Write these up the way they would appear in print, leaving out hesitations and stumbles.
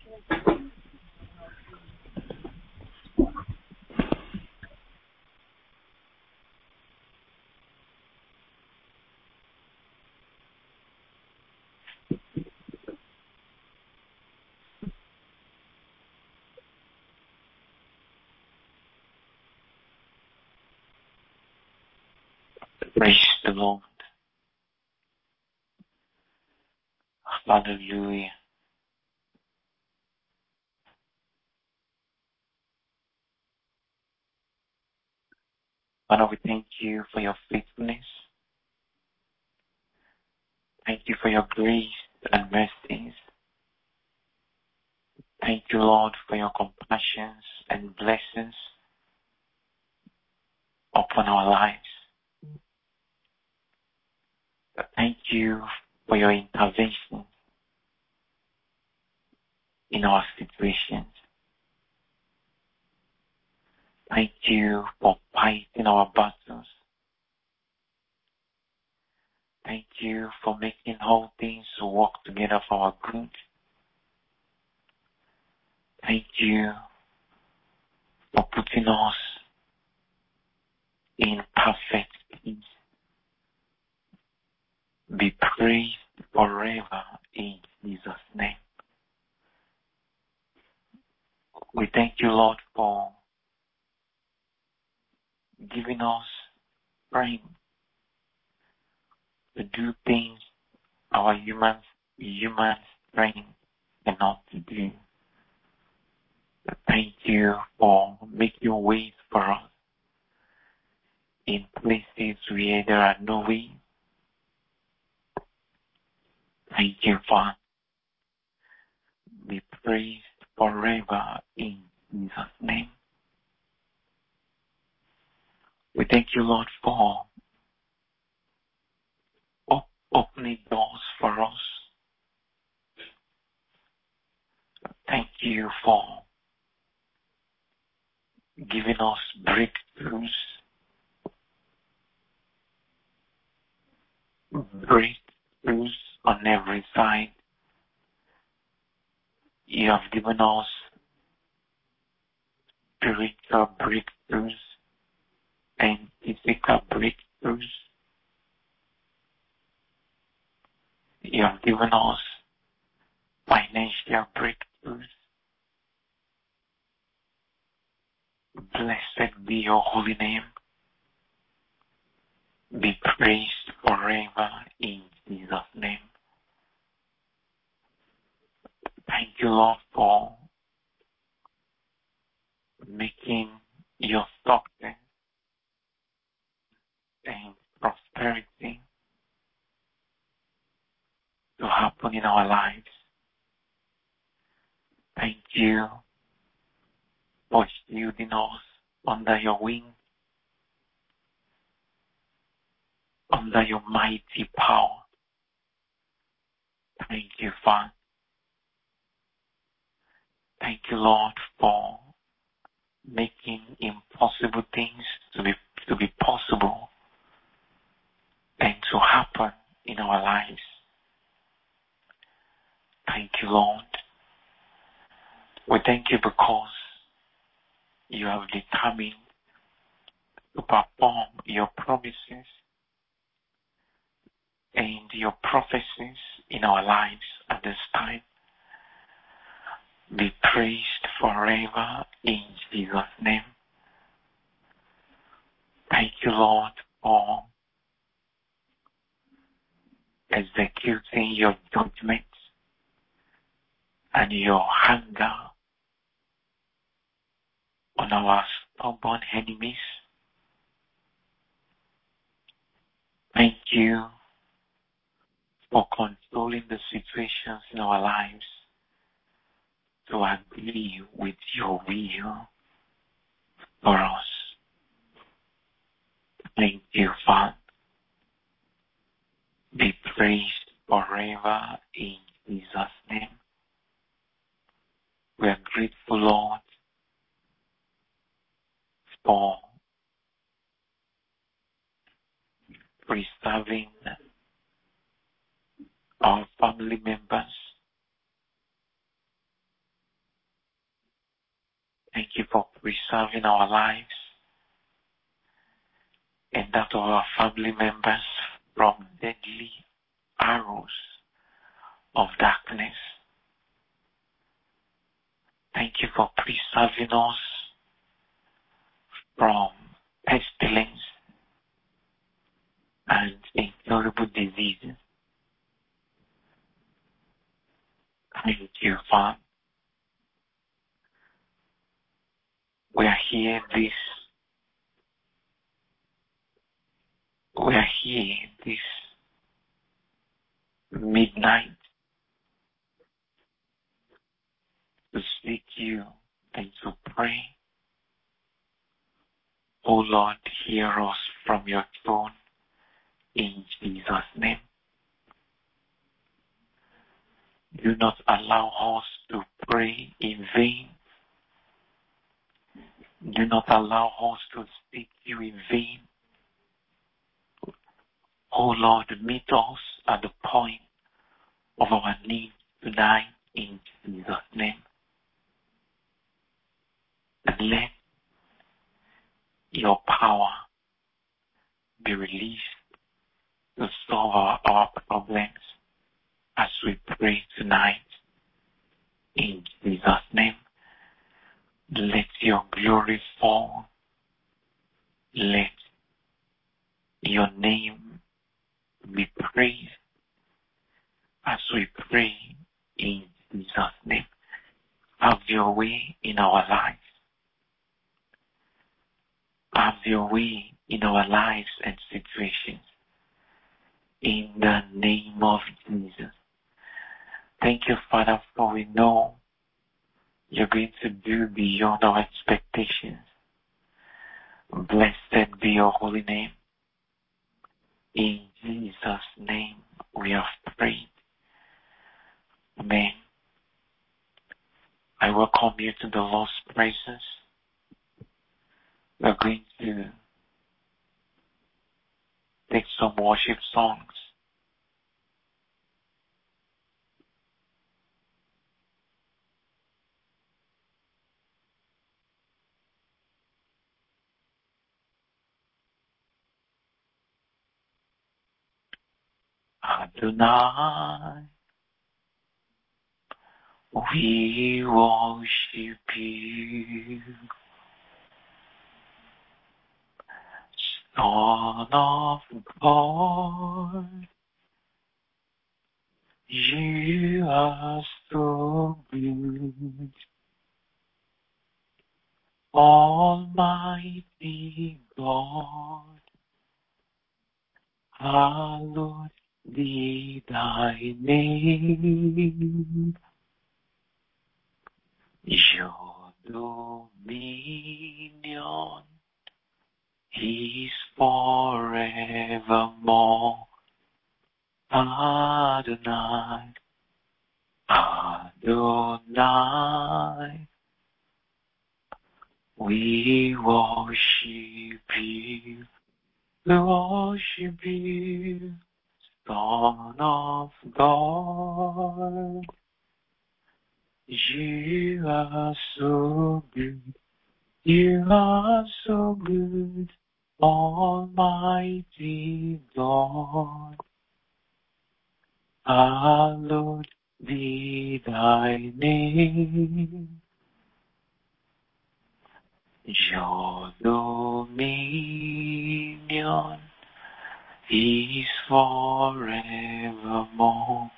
Praise the Lord. Hallelujah. Father, we thank you for your faithfulness. Thank you for your grace and mercies. Thank you, Lord, for your compassions and blessings upon our lives. Thank you for your intervention in our situations. Thank you for fighting our battles. Thank you for making all things work together for our good. Thank you for putting us in perfect peace. Be praised forever in Jesus' name. We thank you, Lord, for giving us strength to do things our human strength cannot do. Thank you for making ways for us in places where there are no ways. Thank you, Father. Be praised forever in Jesus' name. We thank you, Lord, for opening doors for us. Thank you for giving us breakthroughs. Breakthroughs on every side. You have given us spiritual breakthroughs and physical breakthroughs. You have given us financial breakthroughs. Blessed be your holy name. Be praised forever in Jesus' name. Thank you, Lord, for making your success and prosperity to happen in our lives. Thank you for shielding us under your wing, under your mighty power. Thank you, Father. Thank you, Lord, for making impossible things to be possible and to happen in our lives. Thank you, Lord. We thank you because you have determined to perform your promises and your prophecies in our lives at this time. Be praised forever in Jesus' name. Thank you, Lord, for executing your judgment and your anger on our stubborn enemies. Thank you for controlling the situations in our lives to agree with your will for us. Thank you, Father. Be praised forever in Jesus' name. We are grateful, Lord, for preserving our family members preserving our lives and that of our family members from deadly arrows of darkness. Thank you for preserving us from pestilence and incurable diseases. Thank you, Father. We are here this midnight to seek you and to pray. O Lord, hear us from your throne in Jesus' name. Do not allow us to pray in vain. Do not allow us to seek you in vain. O Lord, meet us at the point of our need tonight in Jesus' name. And let your power be released to solve our problems as we pray tonight in Jesus' name. Let your glory fall. Let your name be praised as we pray in Jesus' name. Have your way in our lives. Have your way in our lives and situations. In the name of Jesus. Thank you, Father, for we know you're going to do beyond our expectations. Blessed be your holy name. In Jesus' name we have prayed. Amen. I welcome you to the Lord's presence. We're going to take some worship songs. Adonai, we worship you. Son of God, you are so good. Almighty God, hallowed be thy name. Your dominion is forevermore. Adonai, Adonai, we worship you. We worship you, Son of God. You are so good. You are so good, Almighty God. Hallowed be thy name. Your dominion is forevermore.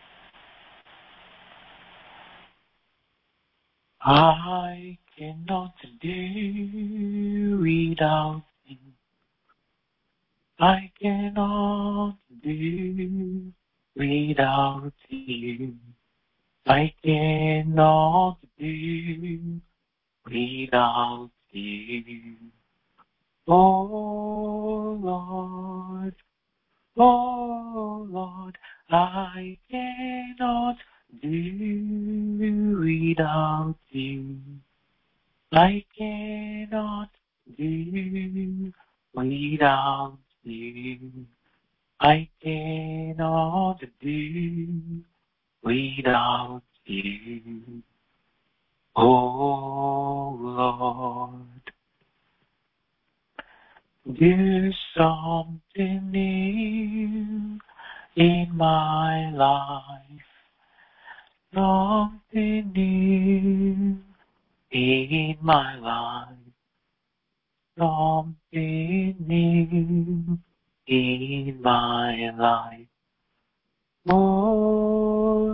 I cannot do without you. I cannot do without you. I cannot do without you. Oh Lord, I cannot do without you. I cannot do without you. I cannot do without you. Oh Lord, do something new in my life, something new in my life, something new in my life. Oh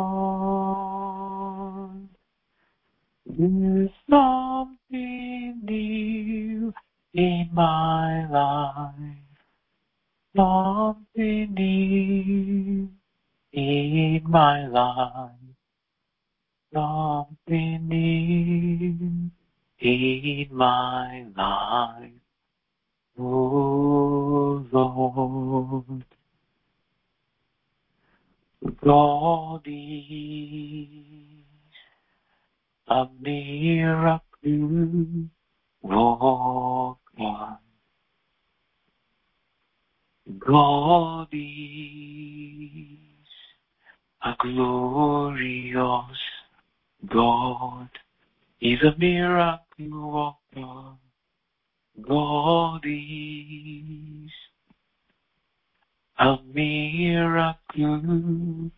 Lord, do something new in my life, something new in my life, something new in my life. Oh Lord, God is a miracle worker. God is a glorious God. Is a miracle worker. God is a miracle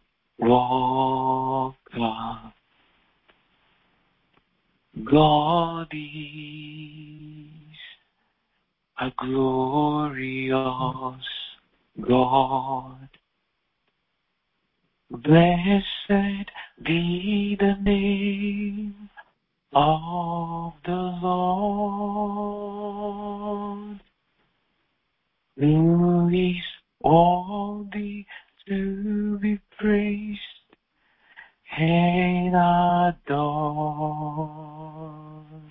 worker. God is a glorious God. Blessed be the name of the Lord, who is worthy to be praised and adored.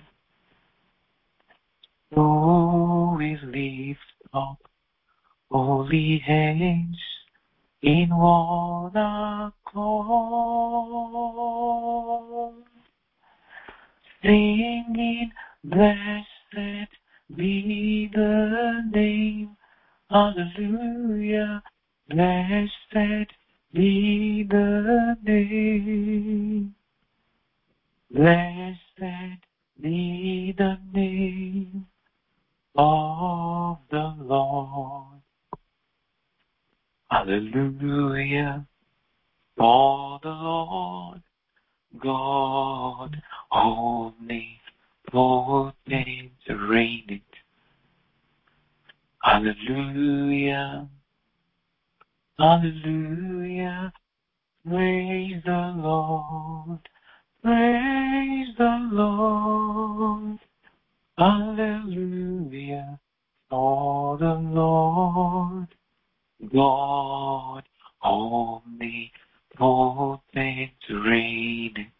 So we lift up holy hands in one accord, singing, blessed be the name, hallelujah, blessed be the name, blessed be the name of the Lord. Hallelujah, for the Lord God omnipotent reigneth. Hallelujah, hallelujah, praise the Lord, praise the Lord. Hallelujah, for the Lord God omnipotent reigneth.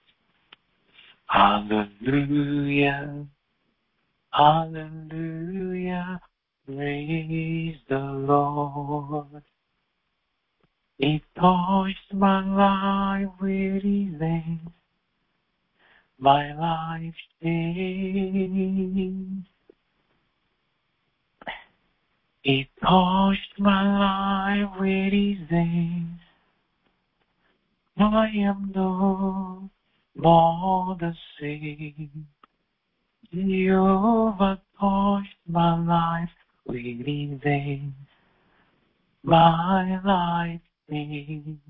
Hallelujah, hallelujah, praise the Lord. He touched my life with his hands, my life changed. He touched my life with his hands. I am no more the same. Jehovah touched my life with his hands. My life changed.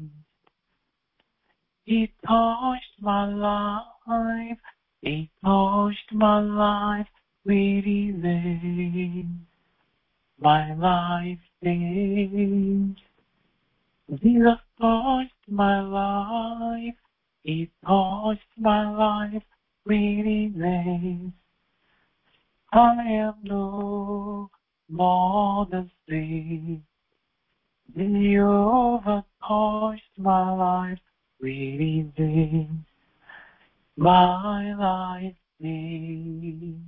He touched my life. He touched my life with his hands. My life changed. Jesus touched my life. He touched my life with his hands. I am no more the same. Jehovah touched my life with his hands. My life changed.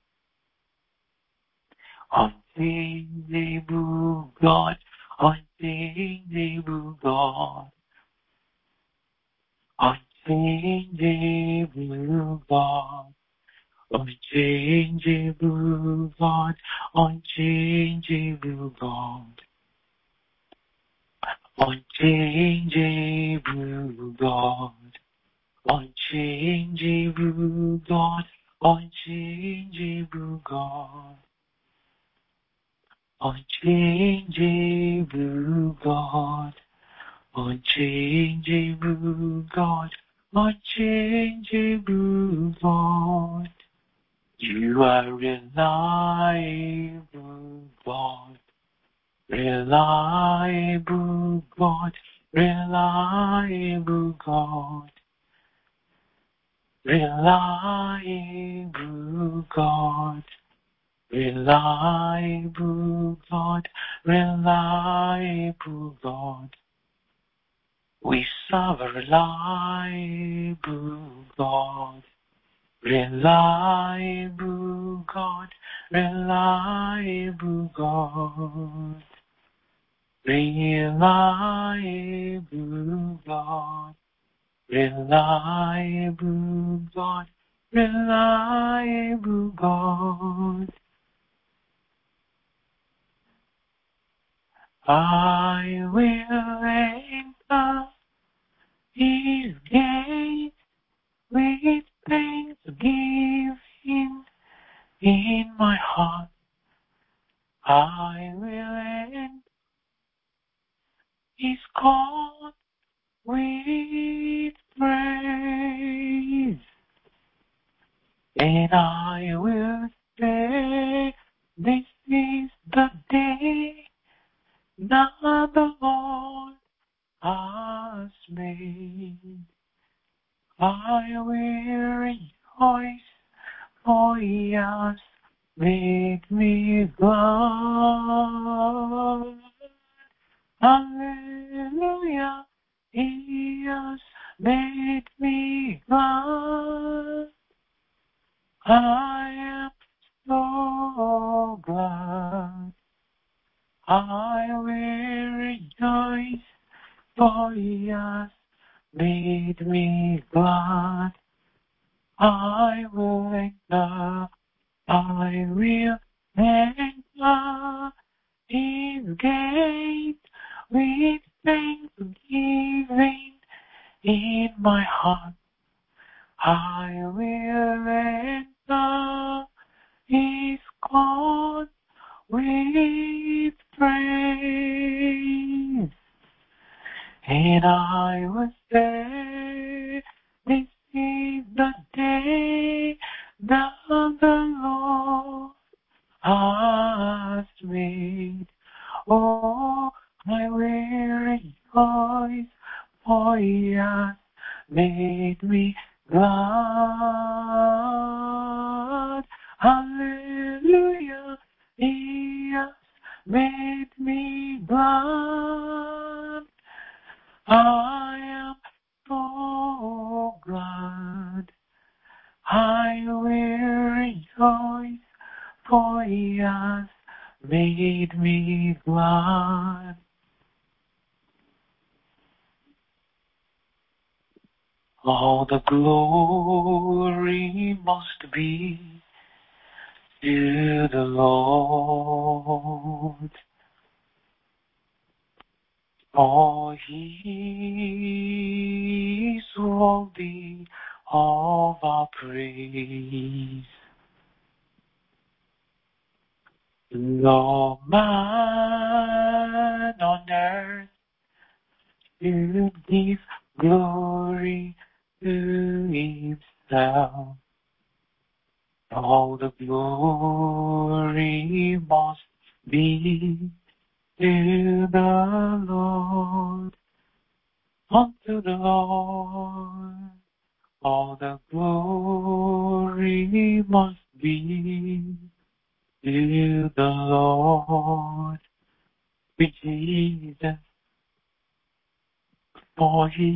Unchangeable God, unchangeable God, unchangeable God, unchangeable God, unchangeable God, unchangeable God, unchangeable God, unchangeable God, unchangeable God, unchangeable God, unchangeable God. You are reliable God, reliable God, reliable God, reliable God, reliable God, reliable God. We serve a reliable God, reliable God, reliable God, reliable God, reliable God, reliable God. I will enter His gate with thanksgiving in my heart. I will enter His court with praise, and I will say, this is the day that the Lord has made. I will rejoice, for He has made me glad. Hallelujah, He has made me glad. I am so glad. I will rejoice, for He has made me glad. I will enter His gate with thanksgiving in my heart. I will enter His court with praise, and I will say, this is the day that the Lord has made. Oh, I will rejoice, for He has made me glad. Hallelujah, He has made me glad. I am so glad. I will rejoice, for He has made me glad. All the glory must be to the Lord, for He is worthy of our praise. No man on earth should give glory to Himself. All the glory must be to the Lord, unto the Lord. All the glory must be to the Lord, to Jesus, for He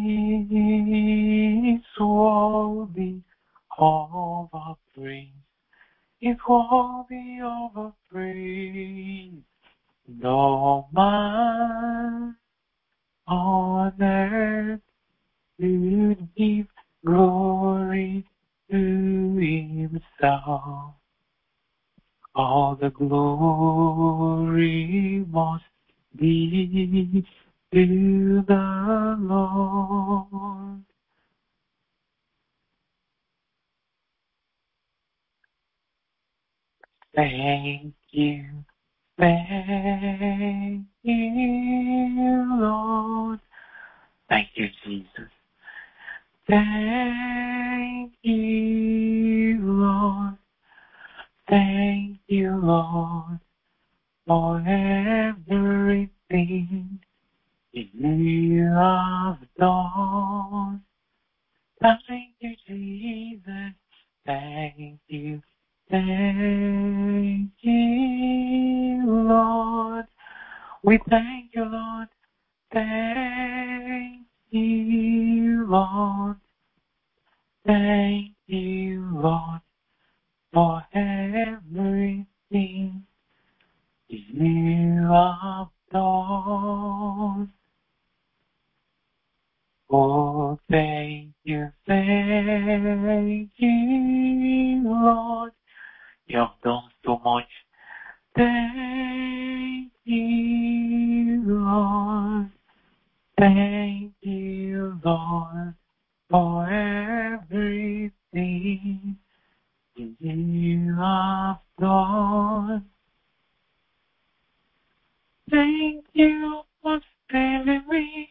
is worthy of our praise. He's worthy of our praise. No man on earth should give glory to Himself. All the glory must be to the Lord, Thank you. Thank you, Lord. Thank you, Jesus. Thank you, Lord. Thank you, Lord, for everything you have done. Thank you, Jesus. Thank you. Thank you, Lord. We thank you, Lord. Thank you, Lord. Thank you, Lord, for everything you have done. Oh, thank you, Lord. You have done so much. Thank you, Lord. Thank you, Lord, for everything you have done. Thank you for saving me.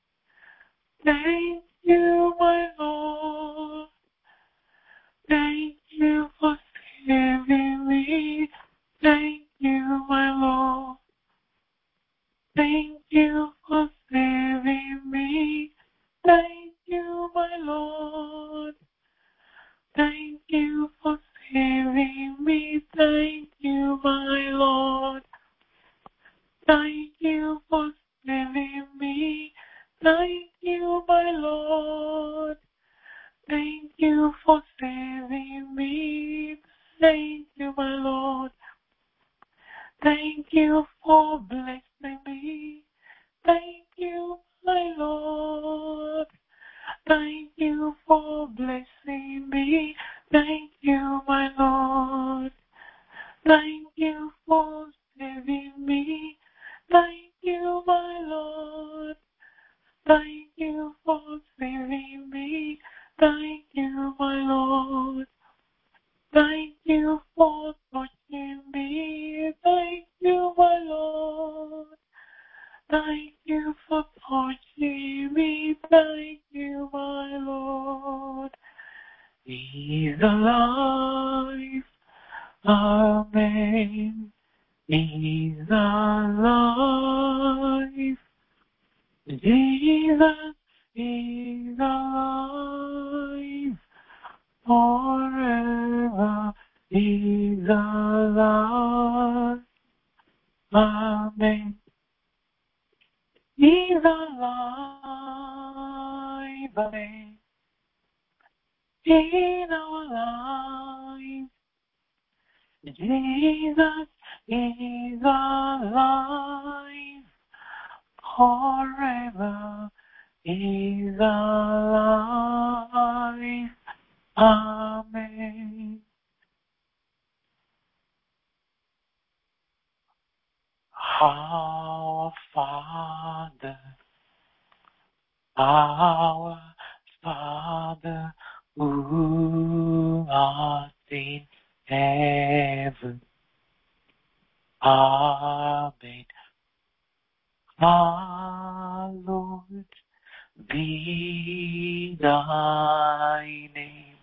Thank you, my Lord. Thank you for saving me. Thank you, my Lord. Thank you for saving me. Thank you, my Lord. Thank you for saving me. Thank you, my Lord. Thank you for saving me. Thank you, my Lord. Thank you for saving me. Thank you, my Lord. Thank you for blessing me. Thank you, my Lord. Thank you for blessing me. Thank you, my Lord. Thank you for saving me. Thank you, my Lord. Thank you for saving me. Thank you, my Lord. Thank you for touching me. Thank you, my Lord. Thank you for touching me. Thank you, my Lord. He's alive. Amen. He's alive. Jesus is alive. Forever He's alive. Amen. He's alive. Amen. In our lives, Jesus is alive. Forever He's alive. Amen. Our Father, who art in heaven, Amen. Hallowed be thy name.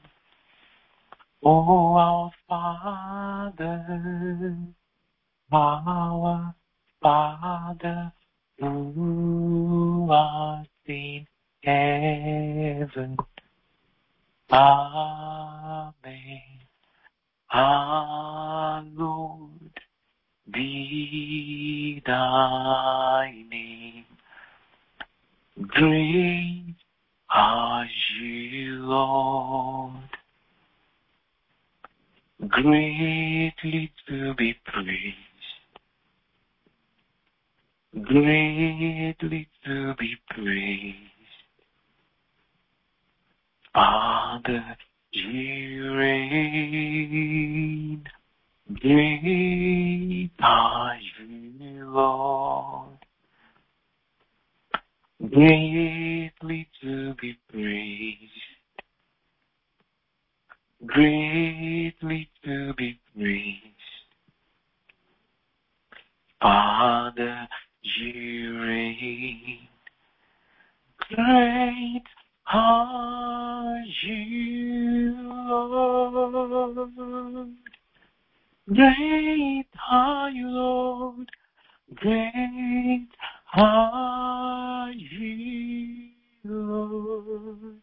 O our Father, who art in heaven, Amen. Hallowed be thy name. Great are you, Lord, greatly to be praised, greatly to be praised. Father, you reign. Great are you, Lord, greatly to be praised, greatly to be praised. Father, you reign. Great are you, Lord. Great are you, Lord. Great are you, Lord.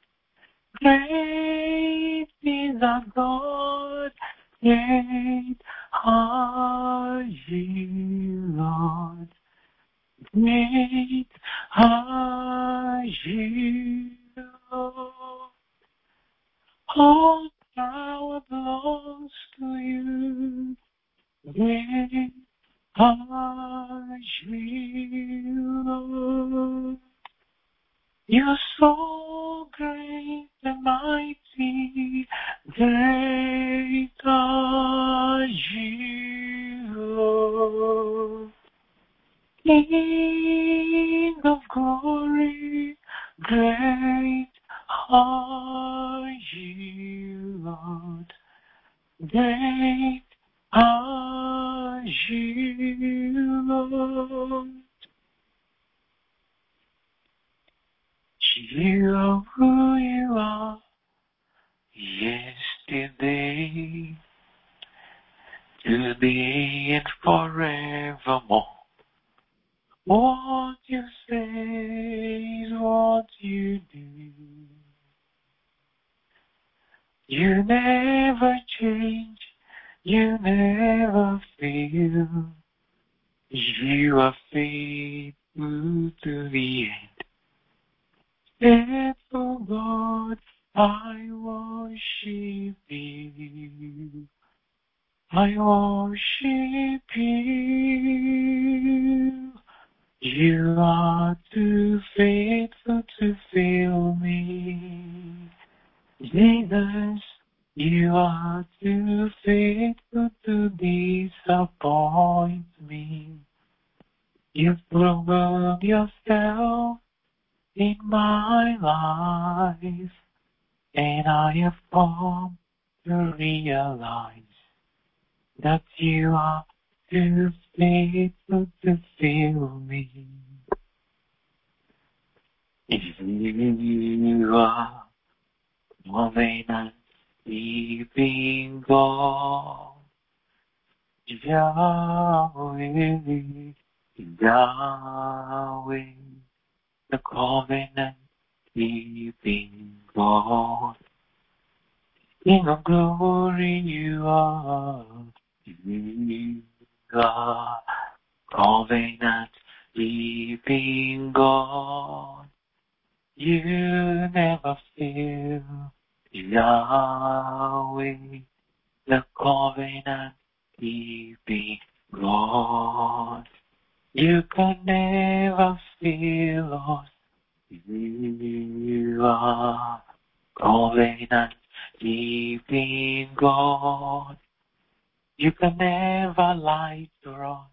Great is our God. Great are you, Lord. Great are you, Lord. All power belongs to you. Great are you, Lord. You're so great and mighty. Great are you, Lord. King of glory, great are you, Lord. Great are you, Lord. You are who you are, yesterday, today, and forevermore. What you say is what you do. You never change, you never fail. You are faithful to the end. Faithful God, I worship you. I worship you. You are too faithful to fail me. Jesus, you are too faithful to disappoint me. You've proven yourself in my life, and I have come to realize that you are too faithful to fail me. You are covenant keeping God, Yahweh, Yahweh, the covenant keeping God. King of glory, you are covenant keeping God. You never fail, Yahweh, the covenant keeping God. You can never fail us. You are covenant keeping God. You can never lie to us.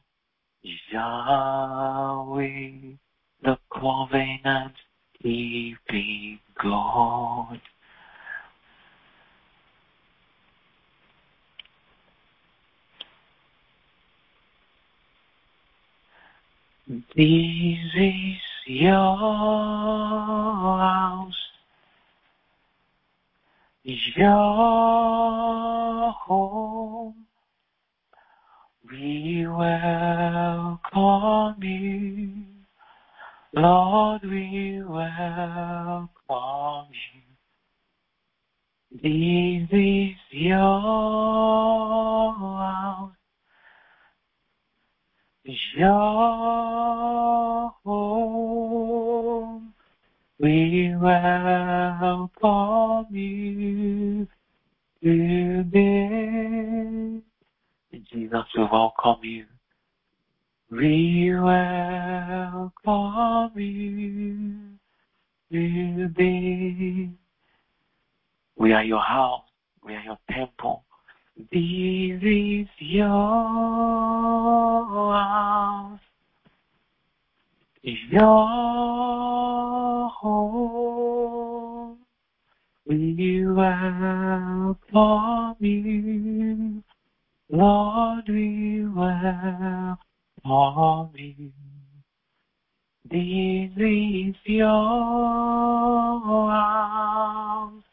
Yahweh, the covenant keeping God. This is your house, your home. We welcome you, Lord, we welcome you. This is your house, your home. We welcome you today. Jesus, we welcome you. We welcome you today. We are your house. We are your temple. This is your house, your home. We welcome you, Lord, we welcome for me. This is your house,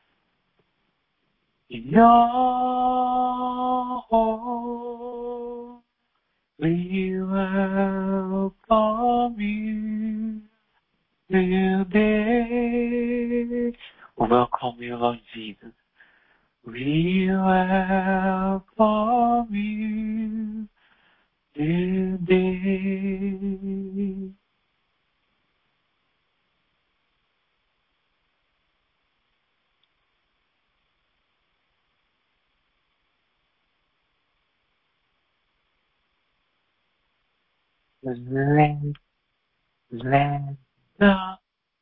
your home. We welcome you today. Welcome you, Lord Jesus. We welcome you today. Let the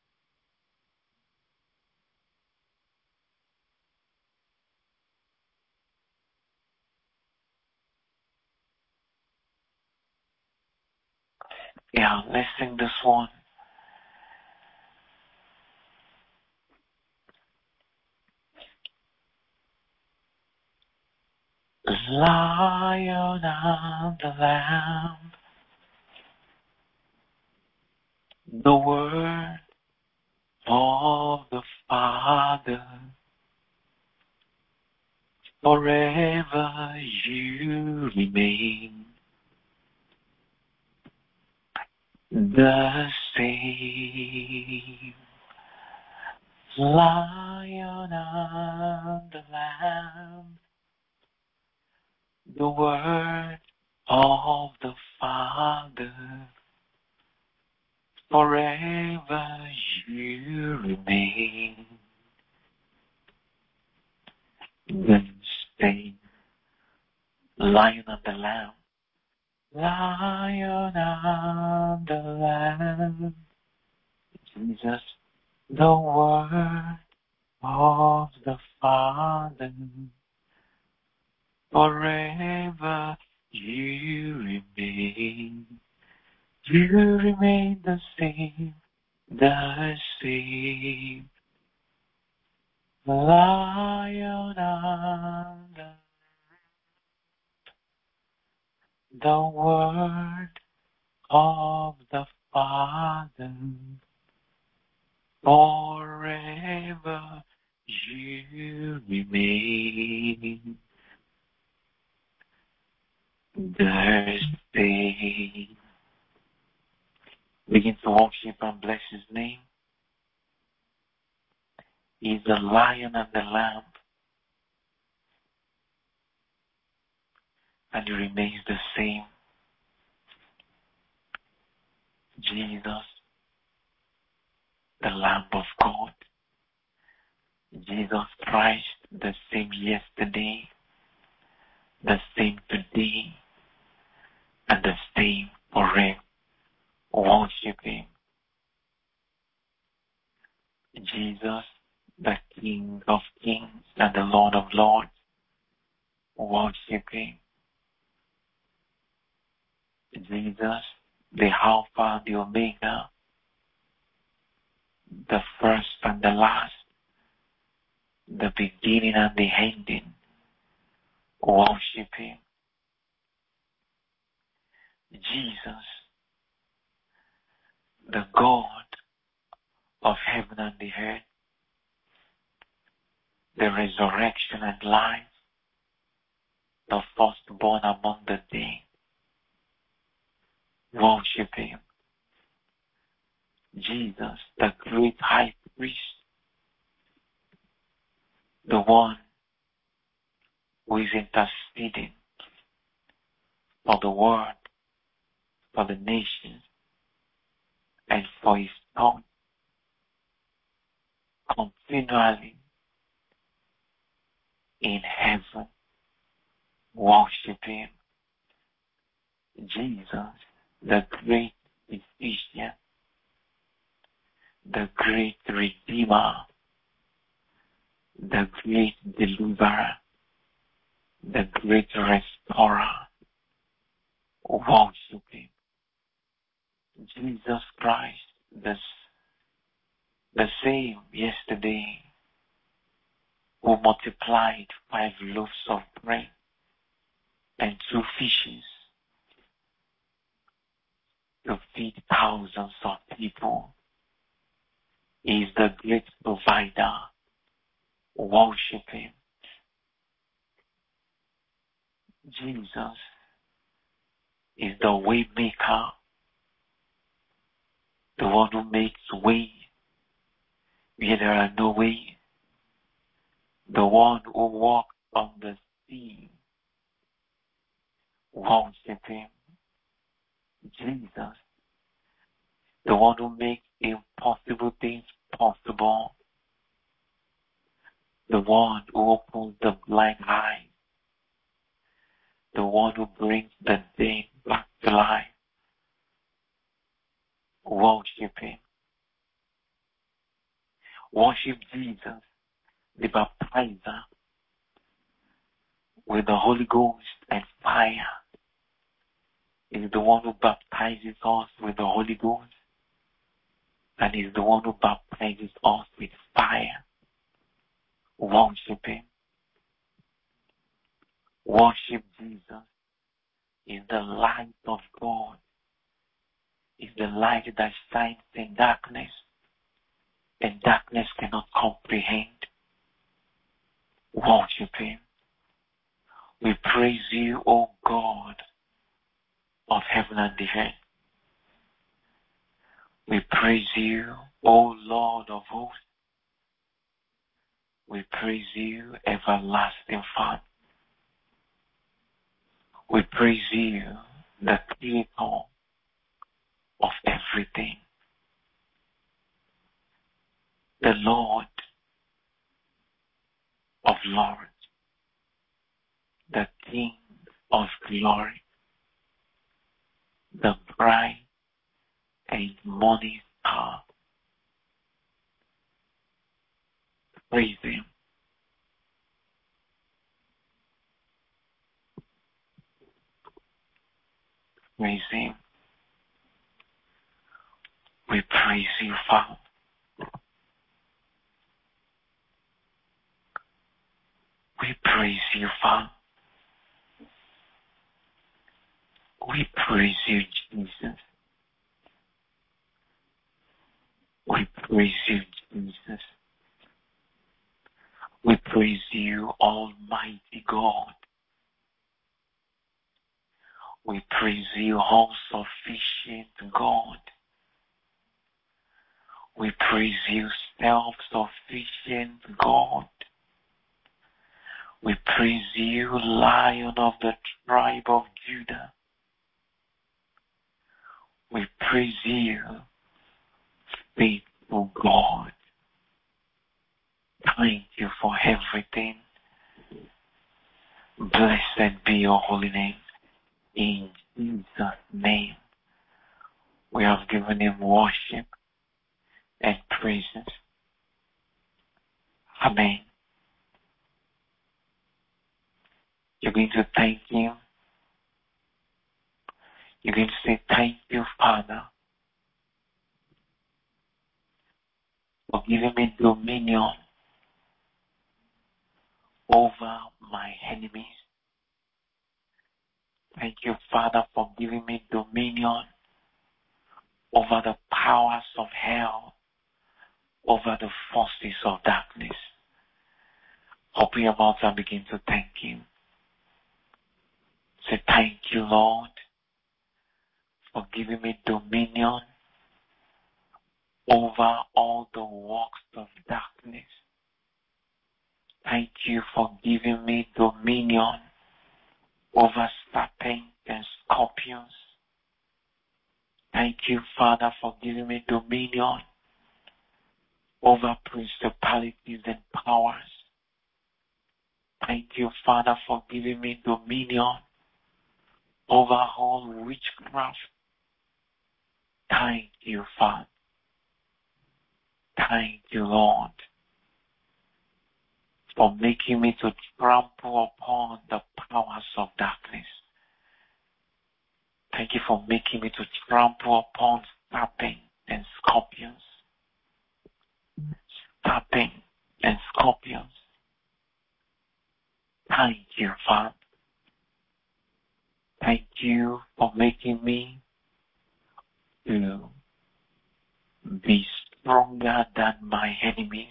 Yeah, let's sing this one. Lion and the Lamb, the word of the Father, forever you remain the same. Lion and the Lamb, the word of the Father, forever you remain the same. Lion and the Lamb, Lion and the Lamb, Jesus, the word of the Father, forever you remain. You remain the same, the same. Lion and the word of the Father, forever you remain the same. Begin to worship and bless his name. He is the Lion and the Lamb, and he remains the same. Jesus, the Lamb of God. Jesus Christ, the same yesterday, the same today, and the same forever. Worship him. Jesus, the King of Kings and the Lord of Lords. Worship him. Jesus, the Alpha and the Omega, the first and the last, the beginning and the ending. Worship him. Jesus, the God of heaven and the earth, the resurrection and life, the firstborn among the dead. Worship him. Jesus, the great high priest, the one who is interceding for the world, for the nations, and for his son, continually in heaven. Worship him. Jesus, the great physician, the great redeemer, the great deliverer, the great restorer. Worship him. Jesus Christ, the same yesterday, who multiplied 5 loaves of bread and 2 fishes. to feed thousands of people. He is the great provider. Worship Him. Jesus is the way maker, the one who makes way where there are no way, the one who walks on the sea. Worship Him. Jesus, the one who makes impossible things possible, the one who opens the blind eye, the one who brings the dead back to life. Worship Him. Worship Jesus, the baptizer, with the Holy Ghost and fire. He is the one who baptizes us with the Holy Ghost, and He is the one who baptizes us with fire. Worship Him. Worship Jesus. He is the light of God. He is the light that shines in darkness, and darkness cannot comprehend. Worship Him. We praise You, O God of heaven and the earth. We praise You, O Lord of hosts. We praise You, everlasting Father. We praise You, the Creator of everything. The Lord of Lords. The King of glory. The bright and morning star. Praise Him. Praise Him. We praise You, Father. We praise You, Father. We praise You, Jesus. We praise You, Jesus. We praise You, Almighty God. We praise You, all-sufficient God. We praise You, self-sufficient God. We praise You, Lion of the tribe of Judah. We praise You, faithful God. Thank You for everything. Blessed be Your holy name. In Jesus' name, we have given Him worship and praises. Amen. You're going to thank Him. You're going to say, thank You, Father, for giving me dominion over my enemies. Thank You, Father, for giving me dominion over the powers of hell, over the forces of darkness. Open your mouth and begin to thank Him. Say, thank You, Lord, for giving me dominion over all the works of darkness. Thank You for giving me dominion over serpents and scorpions. Thank You, Father, for giving me dominion over principalities and powers. Thank You, Father, for giving me dominion over all witchcraft. Thank You, Father. Thank You, Lord, for making me to trample upon the powers of darkness. Thank You for making me to trample upon serpents and scorpions. Serpents and scorpions. Thank You, Father. Thank You for making me stronger than my enemies.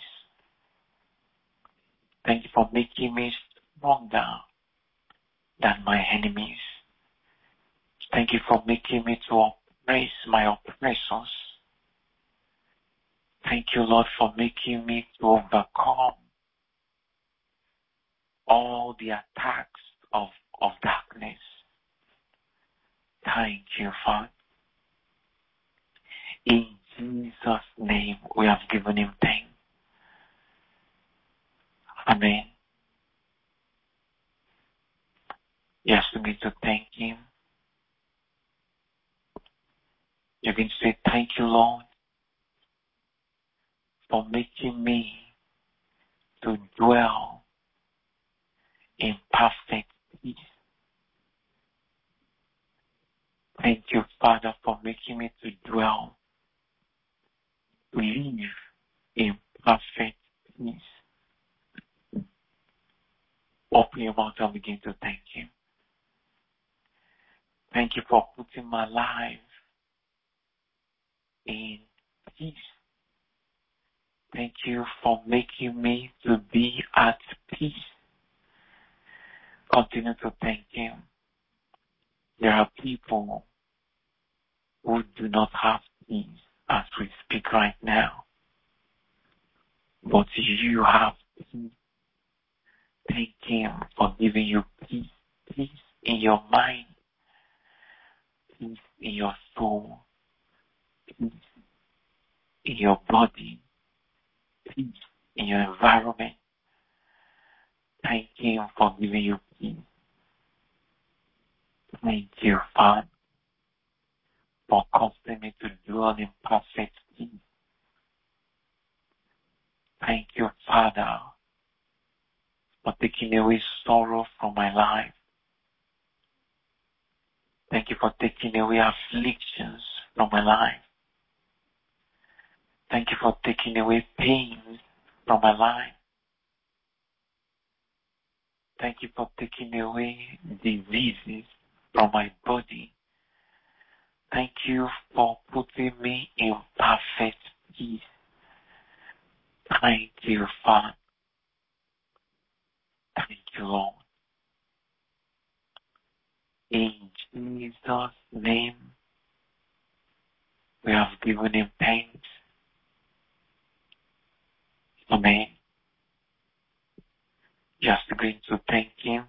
Thank you for making me stronger than my enemies. Thank you for making me to oppress my oppressors. Thank you, Lord, for making me to overcome all the attacks of darkness. Thank you, Father. In Jesus' name, we have given him thanks. Amen. Yes, we need to thank him. You can say, thank you, Lord, for making me to dwell in perfect peace. Thank you, Father, for making me to dwell, to live in perfect peace. Open your mouth and begin to thank him. Thank you for putting my life in peace. Thank you for making me to be at peace. Continue to thank him. There are people who do not have peace as we speak right now. But you have peace. Thank him for giving you peace. Peace in your mind. Peace in your soul. Peace in your body. Peace in your environment. Thank him for giving you peace. Thank you, Father, for causing me to dwell in perfect peace. Thank you, Father, for taking away sorrow from my life. Thank you for taking away afflictions from my life. Thank you for taking away pains from my life. Thank you for taking away diseases from my body. Thank you for putting me in perfect peace. Thank you, Father. Thank you, Lord. In Jesus' name, we have given him thanks. Amen. Just going to thank him.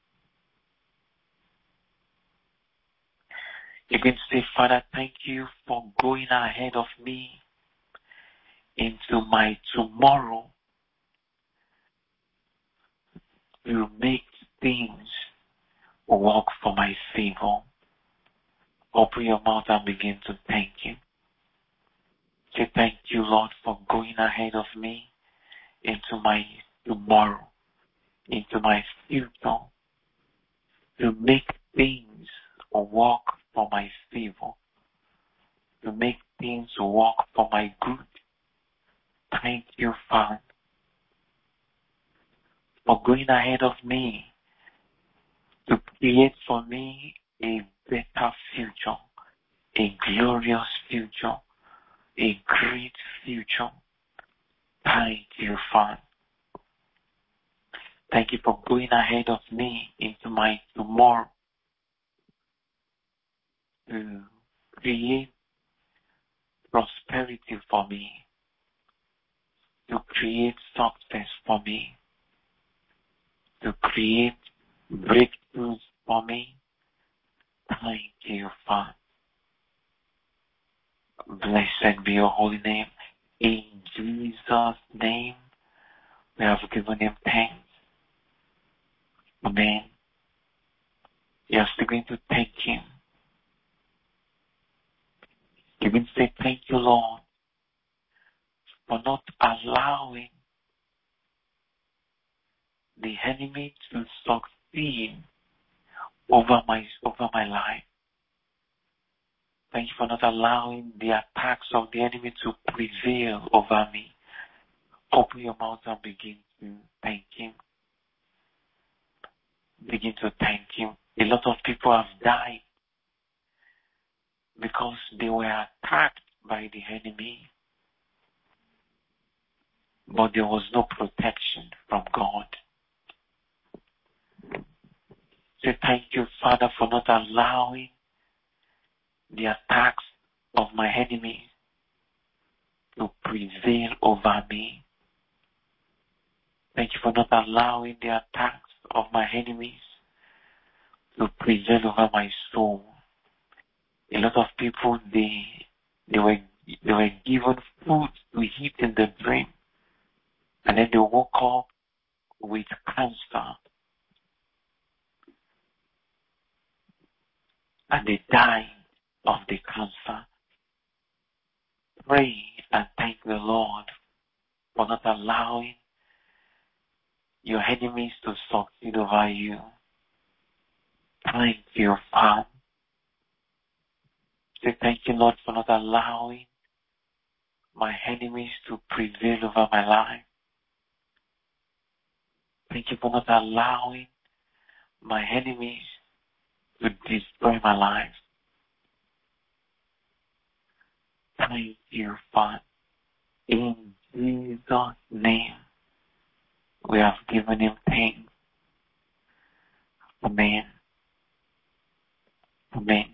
You can say, Father, thank you for going ahead of me into my tomorrow. You make things work for my favor. Open your mouth and begin to thank him. Say, thank you, Lord, for going ahead of me into my tomorrow, into my future, to make things work for my favor, to make things work for my good. Thank you, Father, for going ahead of me to create for me a better future, a glorious future, a great future. Thank you, Father. Thank you for going ahead of me into my tomorrow to create prosperity for me, to create success for me, to create breakthroughs for me. Thank you, Father. Blessed be your holy name. In Jesus' name, we have given him thanks. Amen. You're still going to thank him. You can say, thank you, Lord, for not allowing the enemy to succeed over my life. Thank you for not allowing the attacks of the enemy to prevail over me. Open your mouth and begin to thank him. Begin to thank him. A lot of people have died because they were attacked by the enemy. but there was no protection from God. Say thank you, Father, for not allowing the attacks of my enemies to prevail over me. Thank you for not allowing the attacks of my enemies to prevail over my soul. A lot of people, they were given food to eat in the dream, and then they woke up with cancer, and they died of the cancer. Pray and thank the Lord for not allowing your enemies to succeed over you. Thank you, Father. Say thank you, Lord, for not allowing my enemies to prevail over my life. Thank you for not allowing my enemies to destroy my life. Thank you, Father. In Jesus' name, we have given him thanks. Amen. Amen.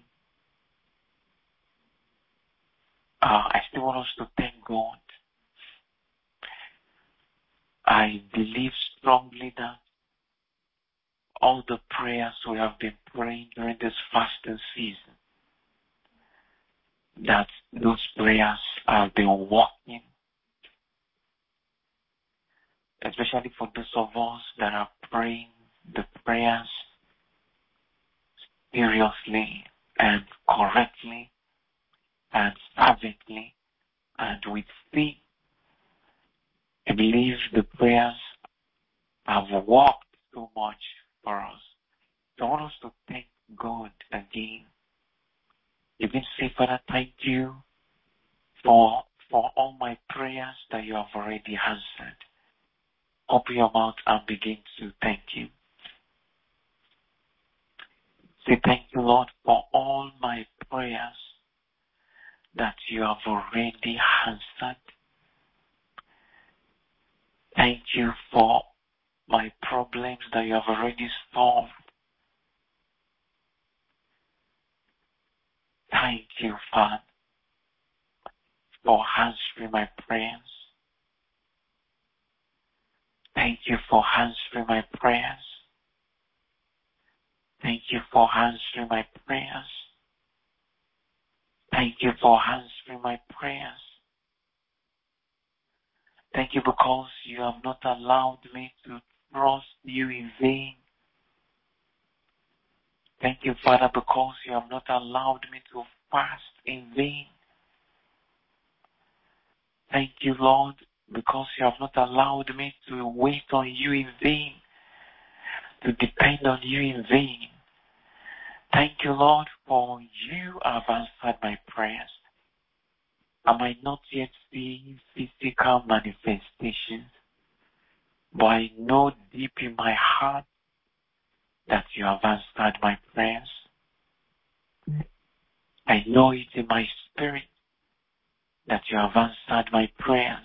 I still want us to thank God. I believe strongly that all the prayers we have been praying during this fasting season, that those prayers have been working, especially for those of us that are praying the prayers seriously and correctly and fervently and with faith. I believe the prayers have worked so much for us. So I want us to thank God again. You can say, Father, thank you for all my prayers that you have already answered. Open your mouth and begin to thank him. Say, thank you, Lord, for all my prayers that you have already answered. Thank you for my problems that you have already solved. Thank you, Father, for answering my prayers. Thank you for answering my prayers. Thank you for answering my prayers. Thank you for answering my prayers. Thank you because you have not allowed me to trust you in vain. Thank you, Father, because you have not allowed me to fast in vain. Thank you, Lord, because you have not allowed me to wait on you in vain, to depend on you in vain. Thank you, Lord, for you have answered my prayers. I might not yet see physical manifestations, but I know deep in my heart that you have answered my prayers. I know it in my spirit that you have answered my prayers.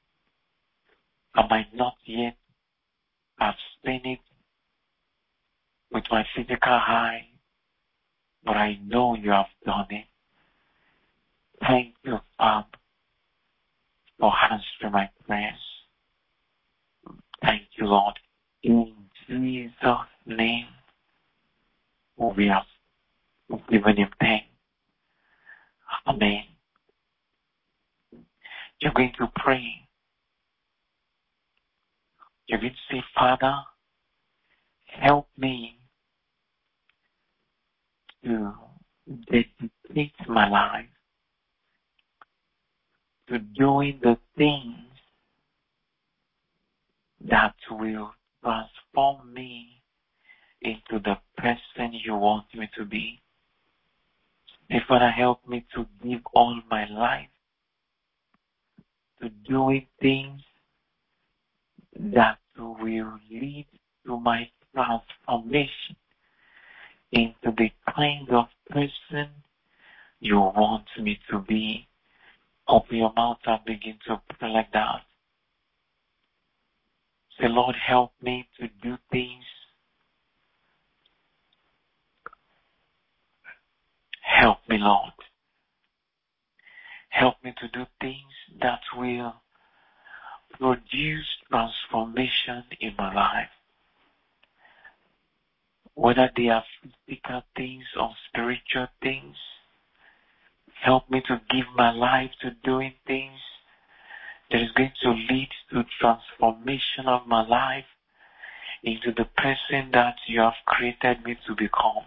I might not yet have seen it with my physical eye, but I know you have done it. Thank you, Father, for answering my prayers. Thank you, Lord. In Jesus' name, we have given him thanks. Amen. You're going to pray. You're going to say, Father, help me to dedicate my life to doing the things that will transform me into the person you want me to be. Say, Father, help me to give all my life to doing things that will lead to my transformation into the kind of person you want me to be. Open your mouth and begin to pray like that. Lord, help me to do things. Help me, Lord. Help me to do things that will produce transformation in my life. Whether they are physical things or spiritual things, help me to give my life to doing things that is going to lead to transformation of my life into the person that you have created me to become.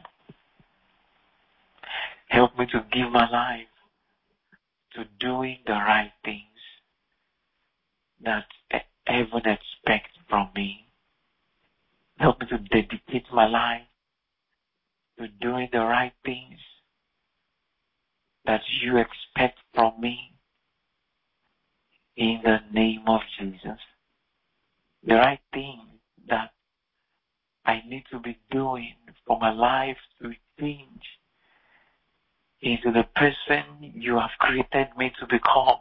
Help me to give my life to doing the right things that heaven expects from me. Help me to dedicate my life to doing the right things that you expect from me in the name of Jesus. The right thing that I need to be doing for my life to change into the person you have created me to become.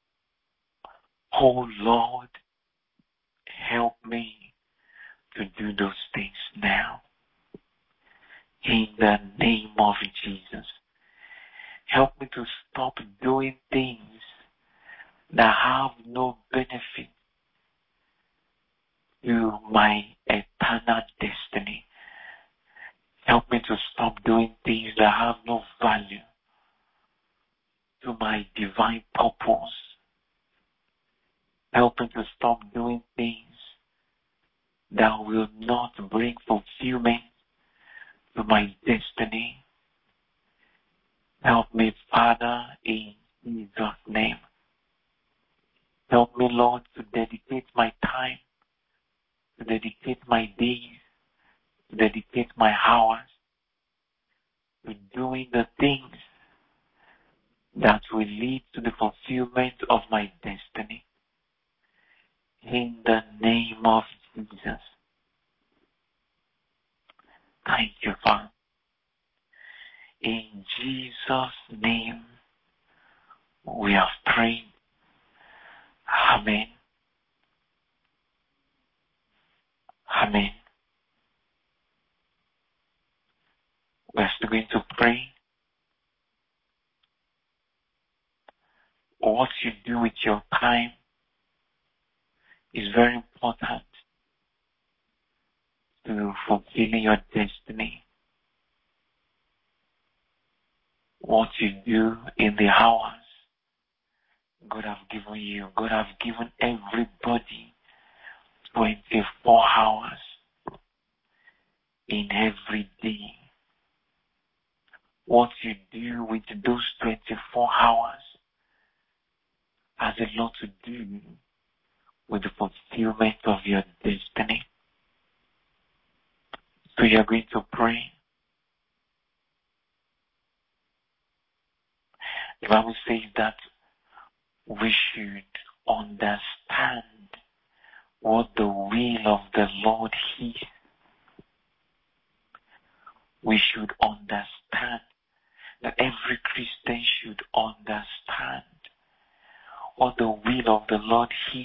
Oh Lord, help me to do those things now. In the name of Jesus. Help me to stop doing things that have no benefit to my eternal destiny. Help me to stop doing things that have no value to my divine purpose. Help me to stop doing things that will not bring fulfillment to my destiny. Help me, Father, in Jesus' name. Help me, Lord, to dedicate my time, to dedicate my days, to dedicate my hours to doing the things that will lead to the fulfillment of my destiny. In the name of Jesus. Thank you, Father. In Jesus' name, we have prayed. Amen. Amen. We're still going to pray. What you do with your time is very important to fulfilling your destiny. What you do in the hours God have given you. God have given everybody 24 hours in every day. What you do with those 24 hours has a lot to do with the fulfillment of your destiny. So you're going to pray. The Bible says that we should understand what the will of the Lord is. We should understand that every Christian should understand what the will of the Lord is,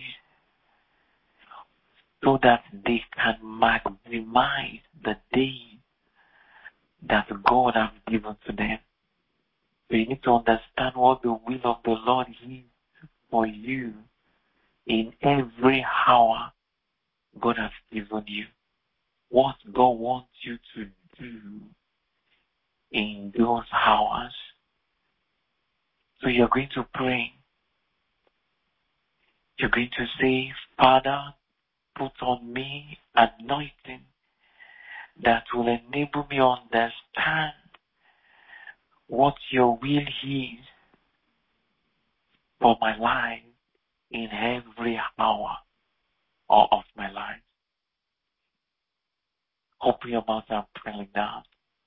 so that they can maximize the day that God has given to them. So you need to understand what the will of the Lord is for you in every hour God has given you. What God wants you to do in those hours. So you're going to pray. You're going to say, Father, put on me anointing that will enable me to understand what your will is for my life in every hour of my life. Open your mouth and pray like that.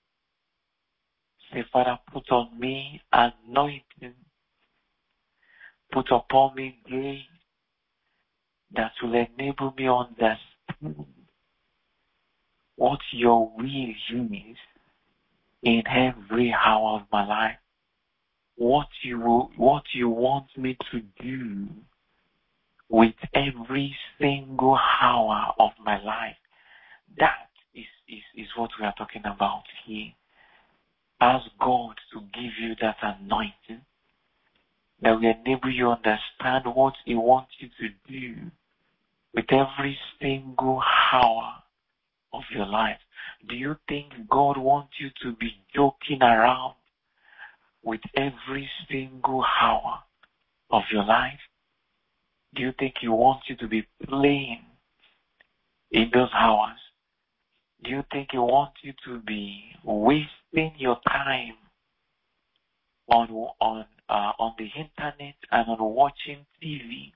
Say, Father, put on me anointing, put upon me grace that will enable me to understand what your will is in every hour of my life. What you want me to do with every single hour of my life. That is what we are talking about here. Ask God to give you that anointing that will enable you to understand what He wants you to do with every single hour of your life. Do you think God wants you to be joking around with every single hour of your life? Do you think He wants you to be playing in those hours? Do you think He wants you to be wasting your time on the internet and on watching TV?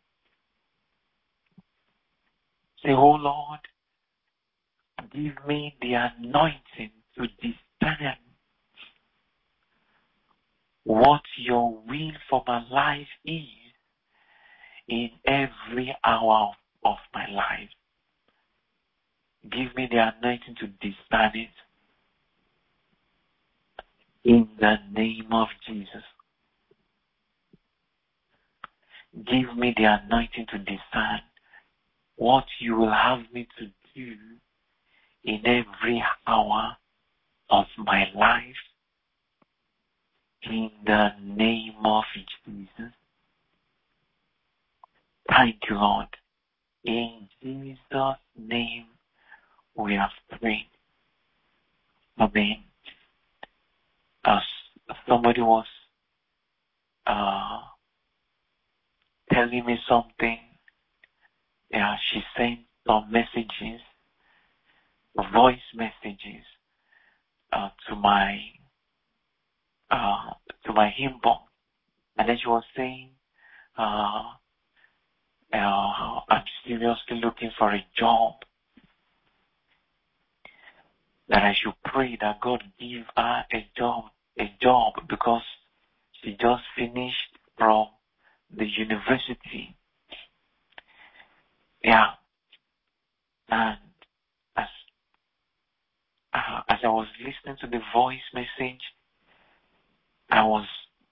Say, oh Lord, give me the anointing to discern what your will for my life is in every hour of my life. Give me the anointing to discern it. In the name of Jesus. Give me the anointing to discern what you will have me to do in every hour of my life. In the name of Jesus. Thank you, Lord. In Jesus' name we have prayed. Amen. As somebody was telling me something, she sent some messages, voice messages, to my inbox, and then she was saying, I'm seriously looking for a job, that I should pray that God give her a job because she just finished from the university. Yeah. And as I was listening to the voice message, I was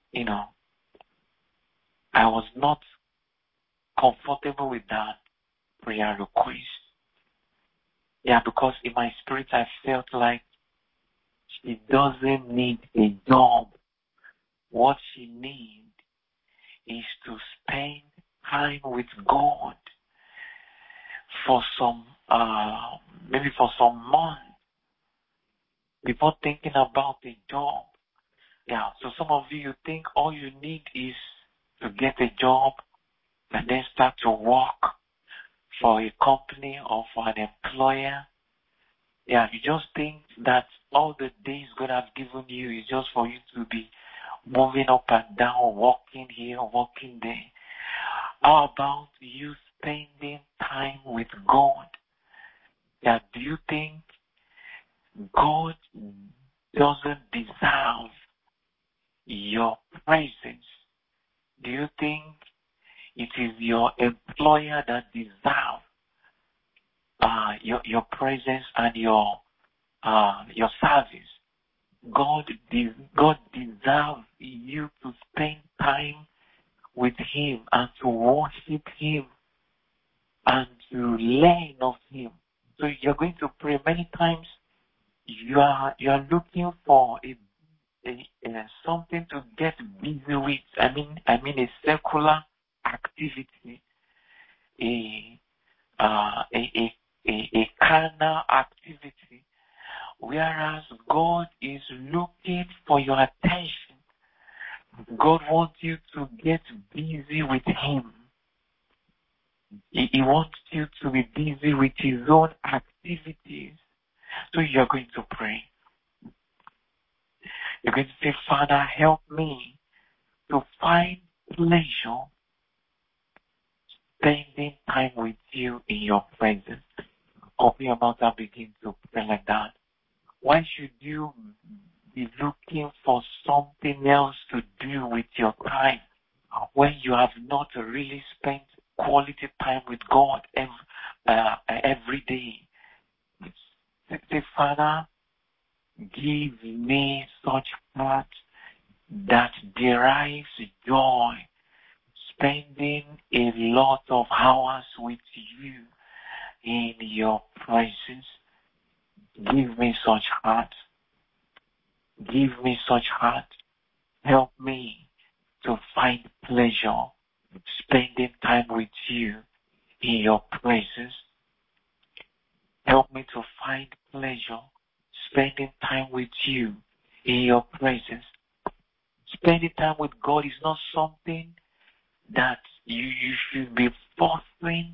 not comfortable with that prayer request. Yeah, because in my spirit I felt like she doesn't need a job. What she needs is to spend time with God for maybe for some months before thinking about a job. Yeah, so some of you think all you need is to get a job and then start to work for a company or for an employer. Yeah, you just think that all the days God has given you is just for you to be moving up and down, walking here, walking there. How about you spending time with God? Yeah, do you think God doesn't deserve your presence? Do you think it is your employer that deserves your presence and your service? God deserves you to spend time with Him and to worship Him and to learn of Him. So you're going to pray many times. You are looking for something to get busy with. I mean a secular activity, a carnal activity, whereas God is looking for your attention. God wants you to get busy with Him. He wants you to be busy with His own activities. So you're going to pray. You're going to say, Father, help me to find pleasure spending time with you in your presence. Open your mouth and begin to pray like that. Why should you be looking for something else to do with your time when you have not really spent quality time with God every day? Say, Father, give me such heart that derives joy spending a lot of hours with you in your presence. Give me such heart. Give me such heart. Help me to find pleasure spending time with you in your presence. Help me to find pleasure spending time with you in your presence. Spending time with God is not something that you should be forcing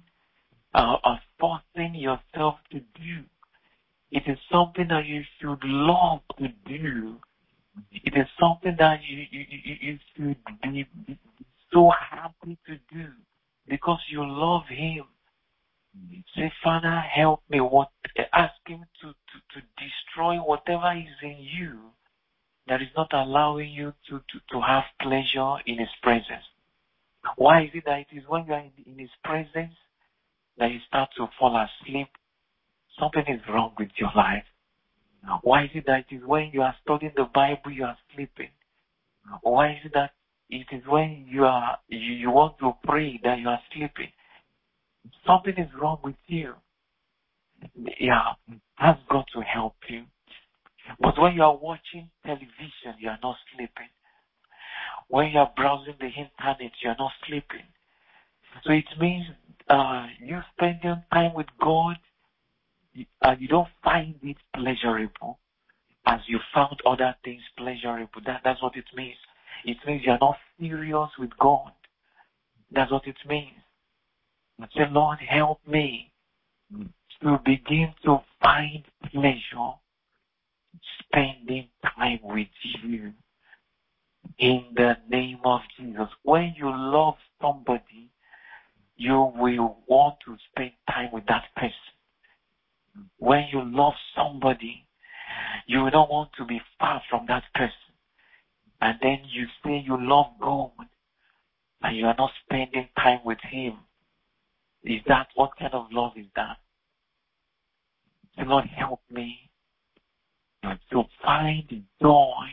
yourself to do. It is something that you should love to do. It is something that you should be so happy to do because you love Him. Say, Father, help me. Ask Him to destroy whatever is in you that is not allowing you to have pleasure in His presence. Why is it that it is when you are in His presence that you start to fall asleep? Something is wrong with your life. Why is it that it is when you are studying the Bible you are sleeping? Why is it that it is when you want to pray that you are sleeping? Something is wrong with you. Yeah, ask God to help you. But when you are watching television, you are not sleeping. When you are browsing the internet, you are not sleeping. So it means you spending time with God, you don't find it pleasurable as you found other things pleasurable. That's what it means. It means you are not serious with God. That's what it means. Say, Lord, help me to begin to find pleasure spending time with you in the name of Jesus. When you love somebody, you will want to spend time with that person. When you love somebody, you will not want to be far from that person. And then you say you love God and you are not spending time with Him. What kind of love is that? The Lord help me to find joy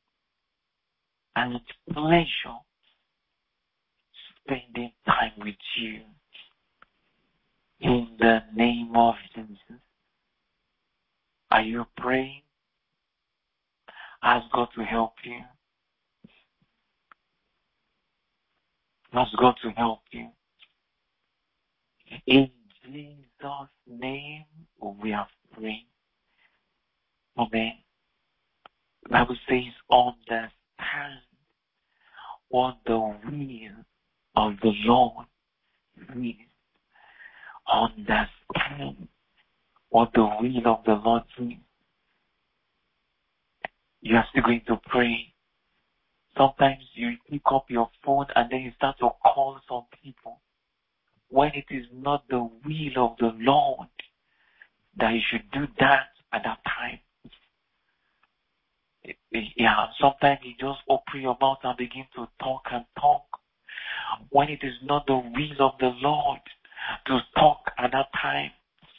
and pleasure spending time with you in the name of Jesus. Are you praying? Ask God to help you. Ask God to help you. In Jesus' name we are praying. Amen. The Bible says, understand what the will of the Lord is. Understand what the will of the Lord is. You are still going to pray. Sometimes you pick up your phone and then you start to call some people when it is not the will of the Lord that you should do that at that time. Yeah, sometimes you just open your mouth and begin to talk and talk when it is not the will of the Lord to talk at that time.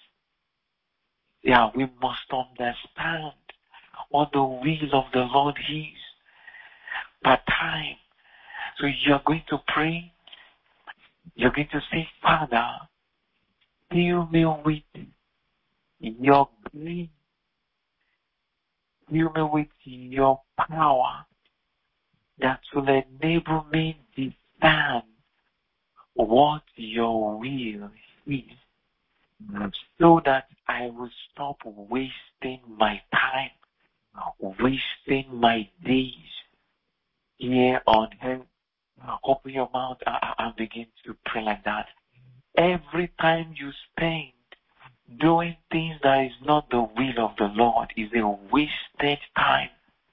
Yeah, we must understand what the will of the Lord is per time. So you're going to pray. You're going to say, Father, fill me with your grace. Fill me with your power that will enable me to discern what your will is, so that I will stop wasting my time, wasting my days here on earth. Open your mouth and begin to pray like that. Every time you spend doing things that is not the will of the Lord is a wasted time.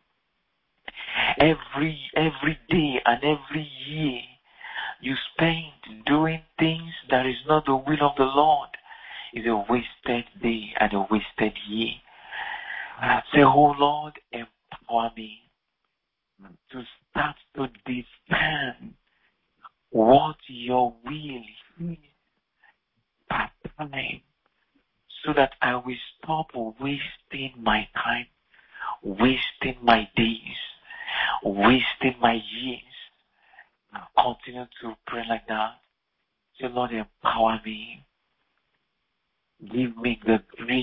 Every day and every year you spend doing things that is not the will of the Lord is a wasted day and a wasted year. Say, oh Lord, empower me to start to discern what your will is per time, so that I will stop wasting my time, wasting my days, wasting my years. continue to pray like that. Say, Lord, empower me. Give me the grace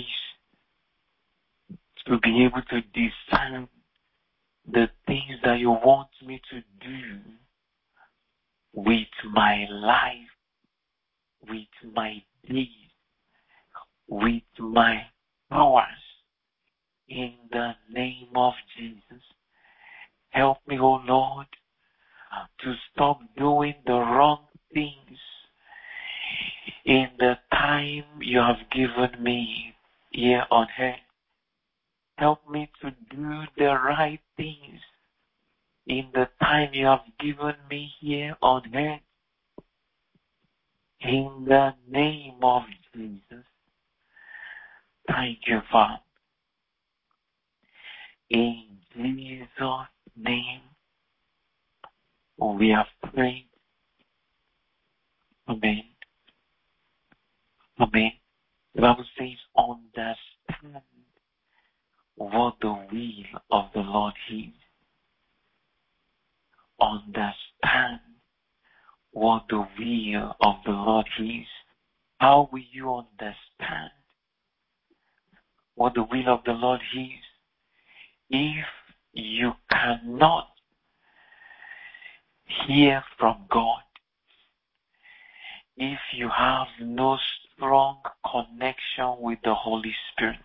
to be able to discern the things that you want me to do with my life, with my days, with my powers. In the name of Jesus, help me, oh Lord, to stop doing the wrong things in the time you have given me here on earth. Help me to do the right things in the time you have given me here on earth. In the name of Jesus. Thank you, Father. In Jesus' name, we have prayed. Amen. Amen. The Bible says, understand what the will of the Lord is. Understand what the will of the Lord is. How will you understand what the will of the Lord is if you cannot hear from God? If you have no strong connection with the Holy Spirit,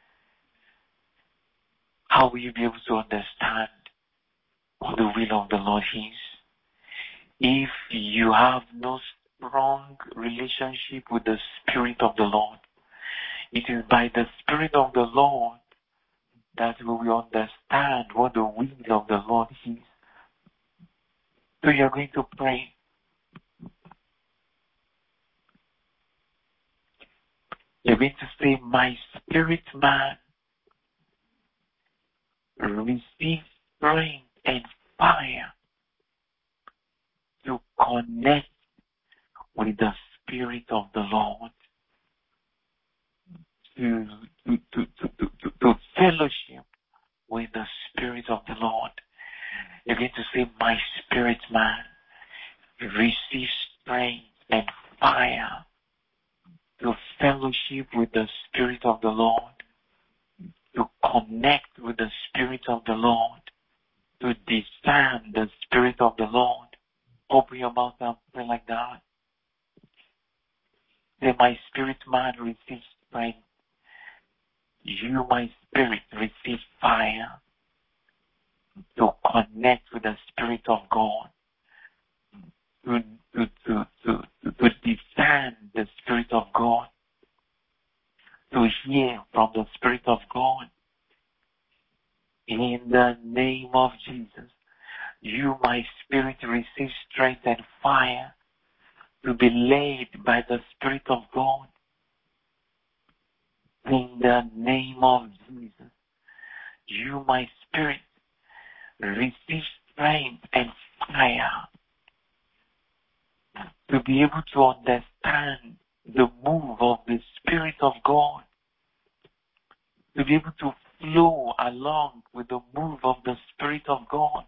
how will you be able to understand what the will of the Lord is? If you have no strong relationship with the Spirit of the Lord, it is by the Spirit of the Lord that we will understand what the will of the Lord is. So you're going to pray. You're going to say, my spirit man, receive strength and fire to connect with the Spirit of the Lord, to fellowship with the Spirit of the Lord. You're going to say, my spirit man, receive strength and fire to fellowship with the Spirit of the Lord, to connect with the Spirit of the Lord, to discern the Spirit of the Lord. Open your mouth and pray like that. Say, my spirit man, receive strength. You, my spirit, receive fire to connect with the Spirit of God, to discern the Spirit of God, to hear from the Spirit of God. In the name of Jesus, you, my spirit, receive strength and fire to be led by the Spirit of God. In the name of Jesus, you, my spirit, receive strength and fire to be able to understand the move of the Spirit of God, to be able to flow along with the move of the Spirit of God.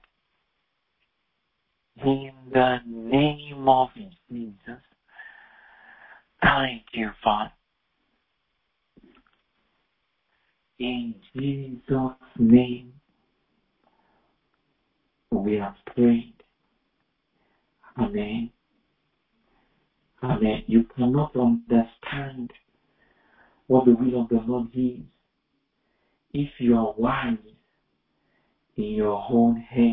In the name of Jesus. Thank you, Father. In Jesus' name, we have prayed. Amen. Amen. You cannot understand what the will of the Lord is if you are wise in your own head.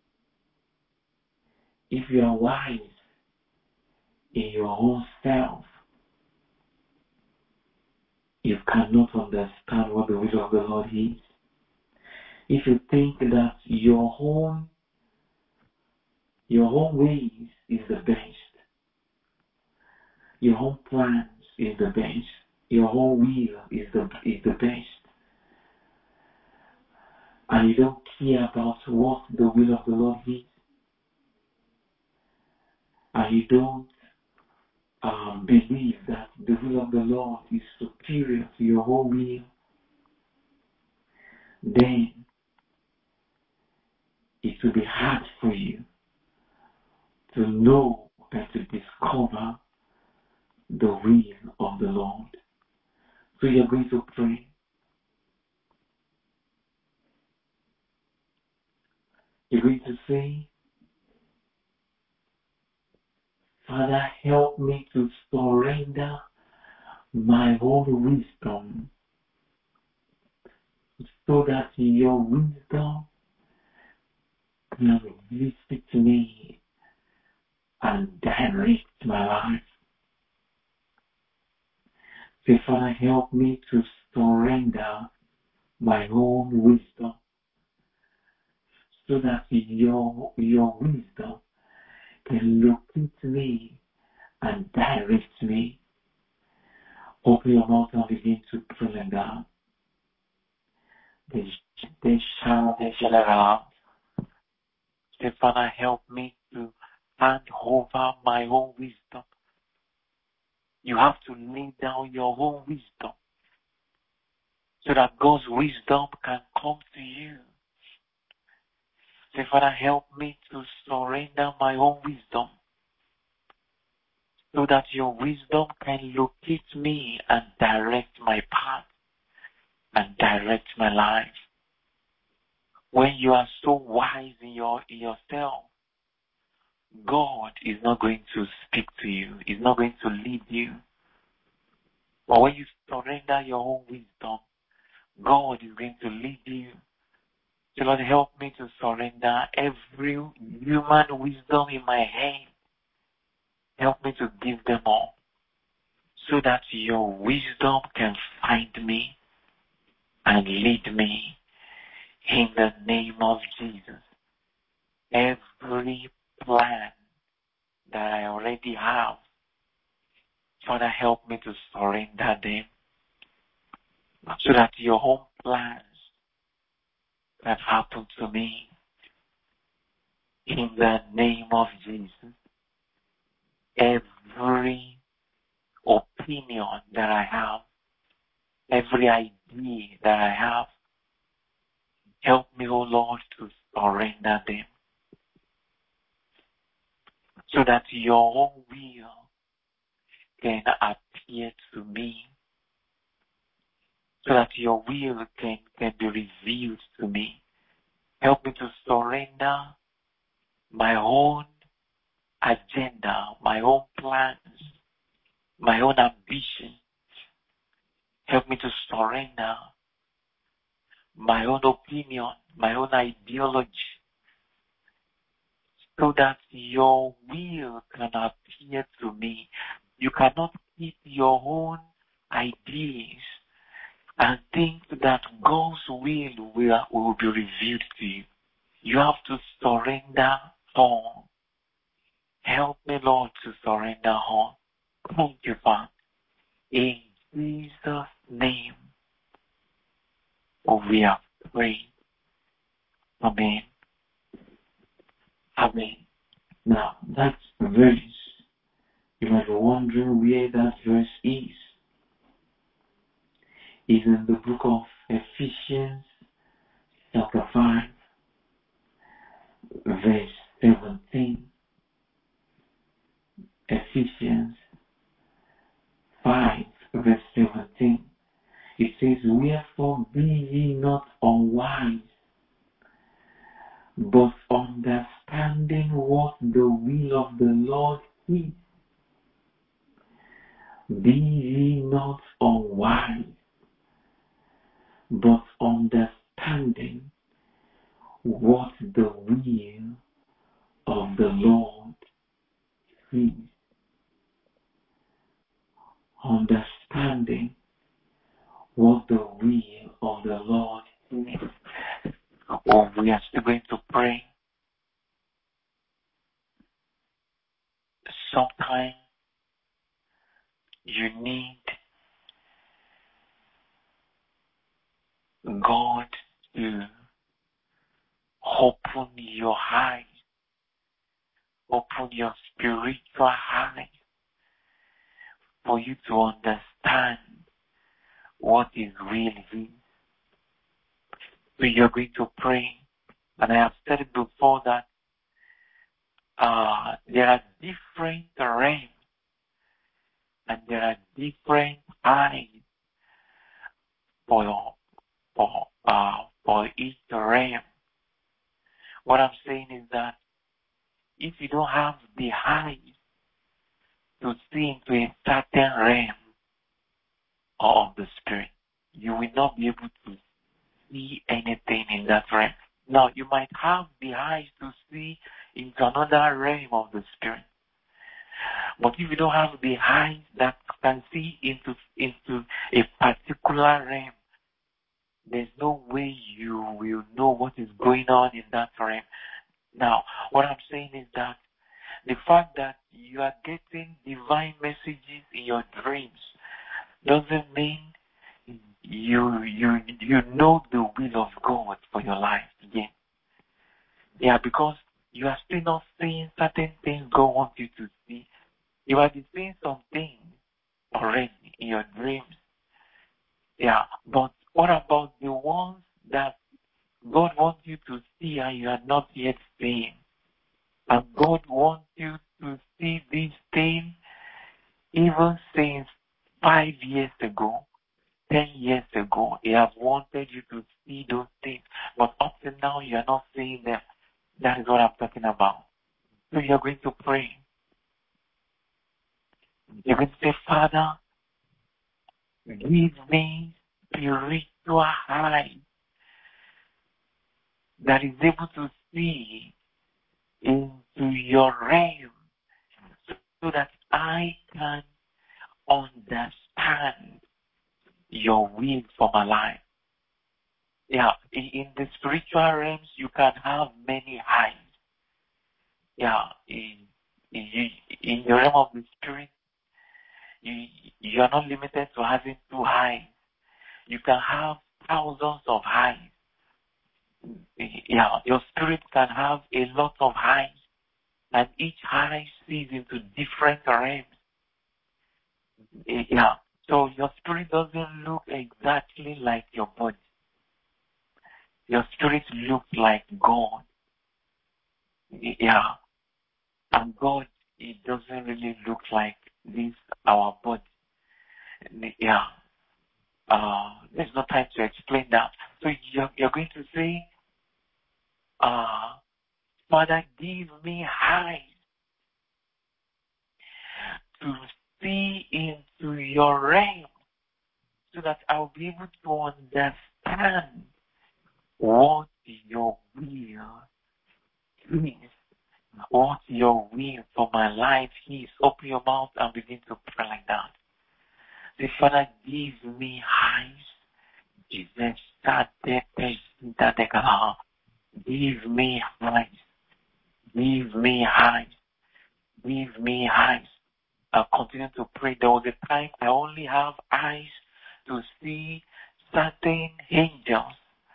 If you are wise in your own self, you cannot understand what the will of the Lord is. If you think that your own ways is the best, your own plans is the best, your own will is the best, and you don't care about what the will of the Lord is, and you don't believe that the will of the Lord is superior to your own will, then it will be hard for you to know and to discover the will of the Lord. So you're going to pray. You're going to say, Father, help me to surrender my own wisdom so that your wisdom can visit me and direct my life. Say, Father, help me to surrender my own wisdom so that your wisdom can locate me and direct me. Open your mouth and begin to pray like that. They shall around. Say, Father, help me to hand over my own wisdom. You have to lay down your own wisdom so that God's wisdom can come to you. Say, Father, help me to surrender my own wisdom so that your wisdom can locate me and direct my path and direct my life. When you are so wise in yourself, God is not going to speak to you. He's not going to lead you. But when you surrender your own wisdom, God is going to lead you. So Lord, help me to surrender every human wisdom in my hand. Help me to give them all so that your wisdom can find me and lead me in the name of Jesus. Every plan that I already have, Father, help me to surrender them so that your own plans can happen to me in the name of Jesus. Every opinion that I have, every idea that I have, help me, O Lord, to surrender them so that your own will can appear to me, so that your will can be revealed to me. Help me to surrender my own agenda, my own plans, my own ambition. Help me to surrender my own opinion, my own ideology, so that your will can appear to me. You cannot keep your own ideas and think that God's will be revealed to you. You have to surrender all. Help me, Lord, to surrender all. Thank you, Father. In Jesus' name, we are praying. Amen. Amen. Now, that verse, you might be wondering where that verse is. It's in the book of Ephesians, chapter 5, verse 17. Ephesians 5, verse 17. It says, wherefore be ye not unwise, but understanding what the will of the Lord is. Be ye not unwise, but understanding what the will of the Lord is. Understanding what the will of the Lord is. Oh, we are still going to pray. Sometimes you need God to open your eyes, open your spiritual eyes for you to understand what is really. So you're going to pray. And I have said it before that there are different realms and there are different eyes for each realm. What I'm saying is that if you don't have the eyes to see into a certain realm of the spirit, you will not be able to see anything in that realm. Now, you might have the eyes to see into another realm of the spirit, but if you don't have the eyes that can see into a particular realm, there's no way you will know what is going on in that realm. Now, what I'm saying is that the fact that you are getting divine messages in your dreams doesn't mean you know the will of God for your life again. Yeah, because you are still not seeing certain things God wants you to see. You are seeing some things already in your dreams. Yeah, but what about the ones that God wants you to see and you are not yet seeing? And God wants you to see these things even since 5 years ago, 10 years ago. He has wanted you to see those things, but up to now you are not seeing them. That is what I'm talking about. So you're going to pray. You're going to say, Father, give me spiritual eyes that is able to see into your realm so that I can understand your will for my life. Yeah, in the spiritual realms, you can have many eyes. Yeah, in the realm of the spirit, you are not limited to having 2 eyes. You can have thousands of eyes. Yeah, your spirit can have a lot of eyes, and each eye sees into different realms. Yeah, so your spirit doesn't look exactly like your body. Your spirit looks like God. Yeah, and God, it doesn't really look like this, our body. Yeah, there's no time to explain that. So you're going to say, Father, give me eyes to see into your realm so that I'll be able to understand what your will is, what your will for my life is. Open your mouth and begin to pray like that. Say, Father, give me eyes. Jesus, give me eyes. Give me eyes. Give me eyes. I'll continue to pray. There was a time I only have eyes to see certain angels.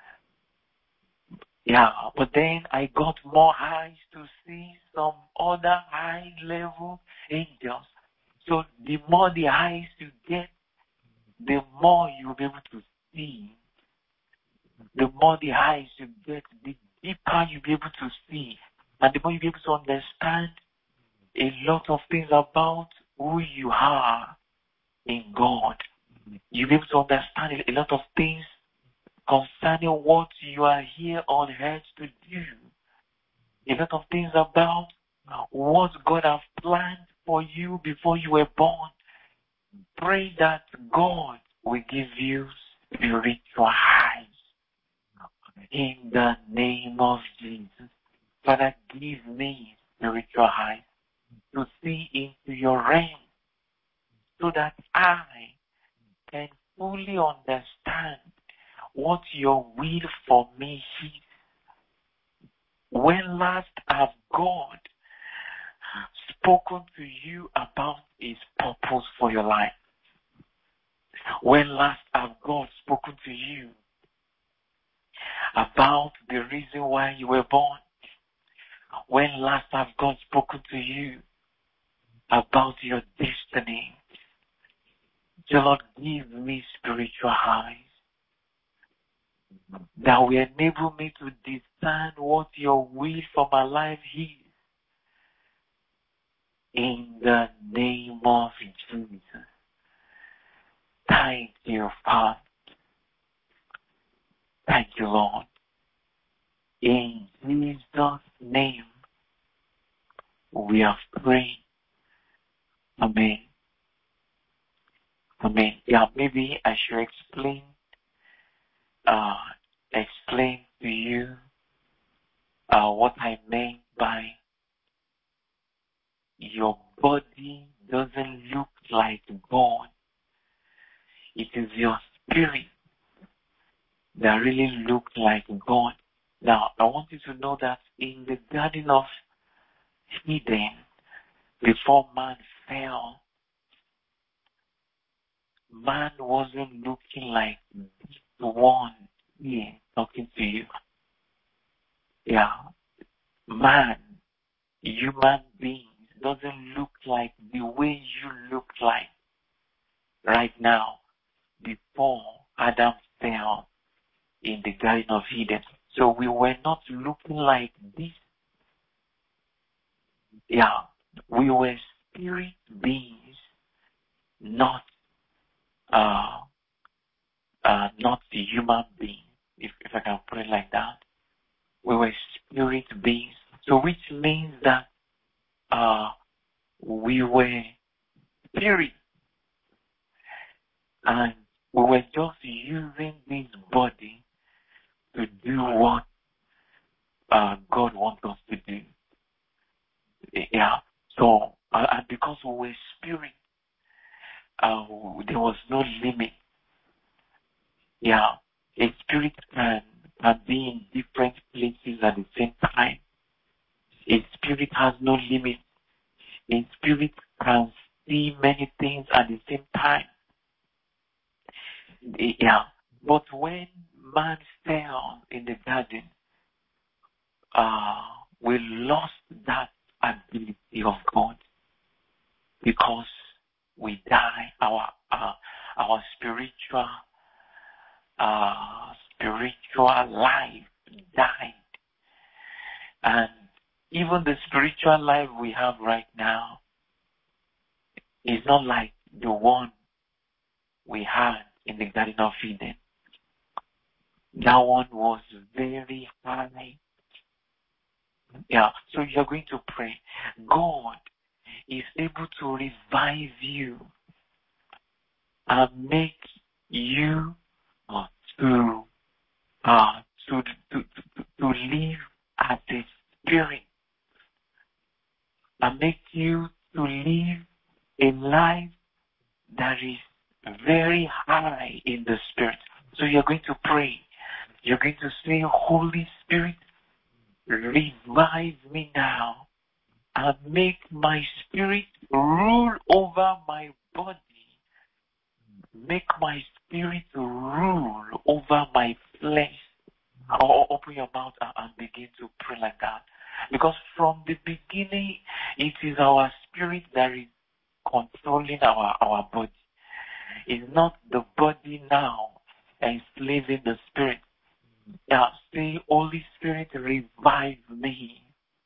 Yeah, but then I got more eyes to see some other high level angels. So the more the eyes you get, the more you'll be able to see. The more the eyes you get, the deeper you'll be able to see. And the more you'll be able to understand a lot of things about who you are in God. You'll be able to understand a lot of things concerning what you are here on earth to do. A lot of things about what God has planned for you before you were born. Pray that God will give you spiritual eyes. In the name of Jesus. Father, give me spiritual eyes to see into your realm so that I can fully understand what your will for me is. When last have God spoken to you about his purpose for your life? When last have God spoken to you about the reason why you were born? When last have God spoken to you about your destiny? The Lord, give me spiritual eyes that will enable me to discern what your will for my life is. in the name of Jesus. Thank you, Father. Thank you, Lord. In Jesus' name, we have prayed. Amen. Amen. Yeah, maybe I should explain to you what I meant by your body doesn't look like God. It is your spirit that really looks like God. Now, I want you to know that in the Garden of Eden, before man fell, man wasn't looking like the one here talking to you. Yeah, man, human beings, doesn't look like the way you look like right now before Adam fell in the Garden of Eden. So we were not looking like this. Yeah, we were spirit beings, not the human being, if I can put it like that. We were spirit beings. So which means that we were spirit, and we were just using this body to do what God wants us to do. Yeah. So and because we were spirit, there was no limit. Yeah. A spirit can be in different places at the same time. A spirit has no limit. A spirit can see many things at the same time. Yeah. But when man fell in the garden, we lost that ability of God because we die. Our spiritual life died, and even the spiritual life we have right now is not like the one we had in the Garden of Eden. That one was very high. Yeah, so you're going to pray. God is able to revive you and make you to live as a spirit, and make you to live a life that is very high in the spirit. So you're going to pray. You're going to say, Holy Spirit, revive me now and make my spirit rule over my body. Make my spirit rule over my flesh. Or open your mouth and begin to pray like that. Because from the beginning, it is our spirit that is controlling our body. It's not the body now enslaving the spirit. Yeah, say, Holy Spirit, revive me.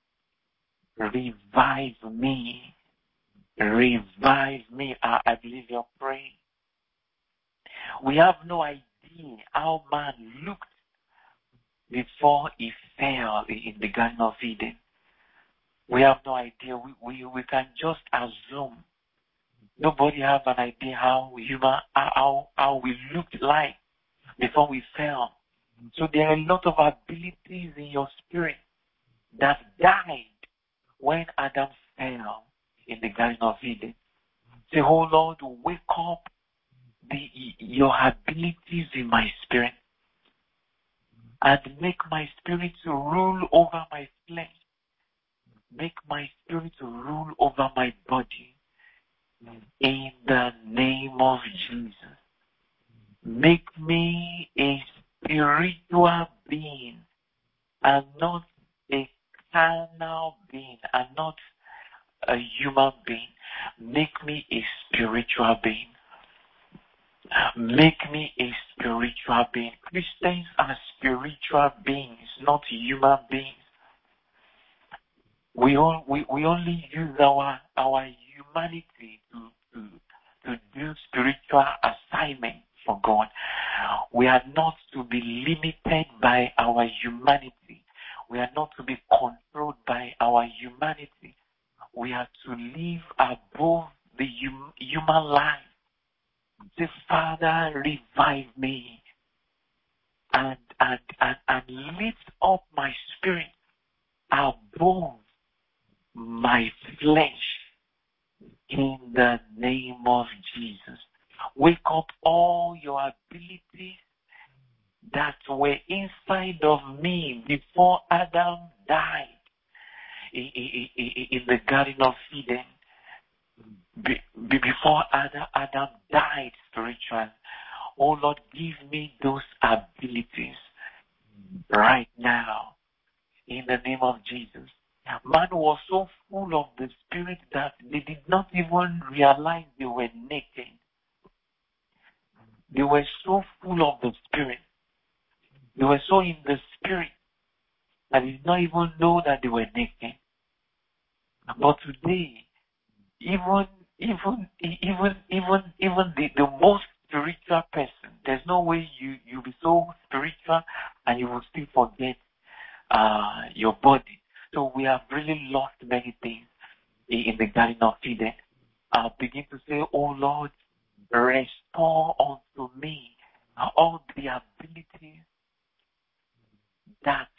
Revive me. Revive me. I believe you're praying. We have no idea how man looked before he fell in the Garden of Eden. We have no idea. We can just assume. Nobody have an idea how we looked like before we fell. So there are a lot of abilities in your spirit that died when Adam fell in the Garden of Eden. Say, oh Lord, wake up your abilities in my spirit and make my spirit to rule over my flesh. Make my spirit to rule over my body. In the name of Jesus. Make me a spiritual being and not a carnal being and not a human being. Make me a spiritual being. Make me a spiritual being. Christians are spiritual beings, not human beings. we only use our humanity to do spiritual assignment for God. We are not to be limited by our humanity. We are not to be controlled by our humanity. We are to live above the human life. Say, Father, revive me and lift up my spirit above my flesh in the name of Jesus. Wake up all your abilities that were inside of me before Adam died in the Garden of Eden. Before Adam died spiritually. Oh Lord, give me those abilities right now in the name of Jesus. Man was so full of the Spirit that they did not even realize they were naked. They were so full of the Spirit. They were so in the Spirit that they did not even know that they were naked. But today, even the most spiritual person, there's no way you'll be so spiritual and you will still forget your body. So we have really lost many things in the Garden of Eden. Begin to say, oh Lord, restore unto me all the abilities that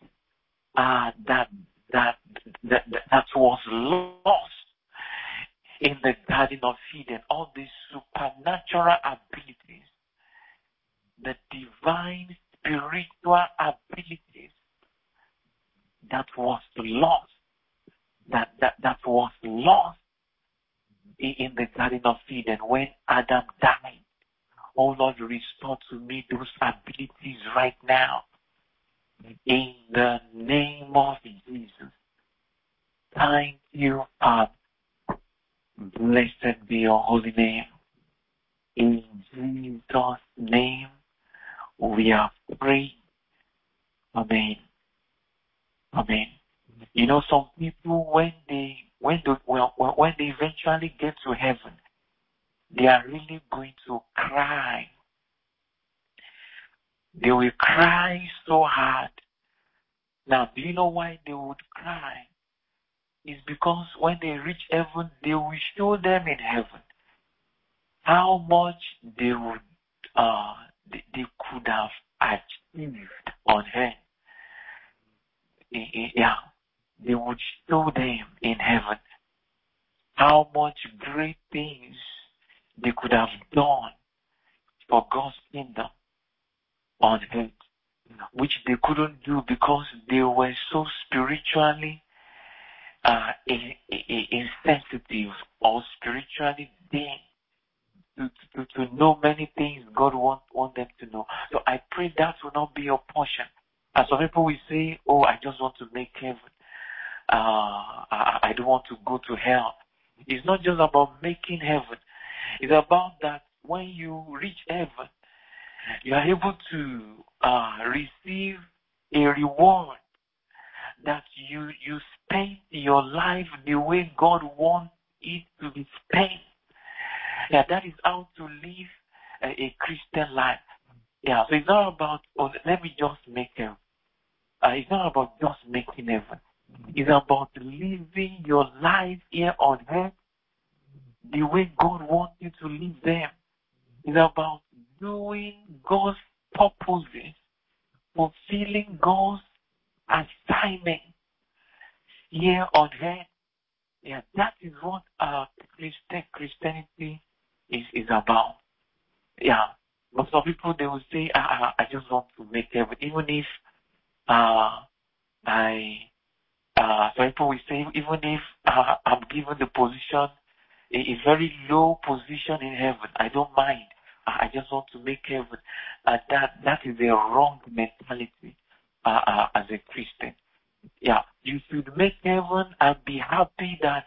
was lost in the Garden of Eden. All these supernatural abilities, the divine spiritual abilities that was lost, that was lost in the Garden of Eden when Adam died. Oh Lord, restore to me those abilities right now. In the name of Jesus. Thank you, Father. Blessed be your holy name. In Jesus' name we are praying. Amen. Amen. You know, some people when they eventually get to heaven, they are really going to cry. They will cry so hard. Now, do you know why they would cry? It's because when they reach heaven, they will show them in heaven how much they would they could have achieved on earth. Yeah, they would show them in heaven how much great things they could have done for God's kingdom on earth, which they couldn't do because they were so spiritually insensitive or spiritually dead to know many things God want them to know. So I pray that will not be your portion. And some people will say, oh, I just want to make heaven. I don't want to go to hell. It's not just about making heaven. It's about that when you reach heaven, you are able to receive a reward that you spend your life the way God wants it to be spent. Yeah, that is how to live a Christian life. Yeah, so it's not about, oh, let me just make heaven. It's not about just making heaven. It's about living your life here on earth the way God wants you to live them. It's about doing God's purposes, fulfilling God's assignment here on earth. Yeah, that is what Christianity is about. Yeah, but some people, they will say, I just want to make heaven, even if some people will say, even if I'm given the position, a very low position in heaven, I don't mind. I just want to make heaven. That is a wrong mentality as a Christian. Yeah, you should make heaven and be happy that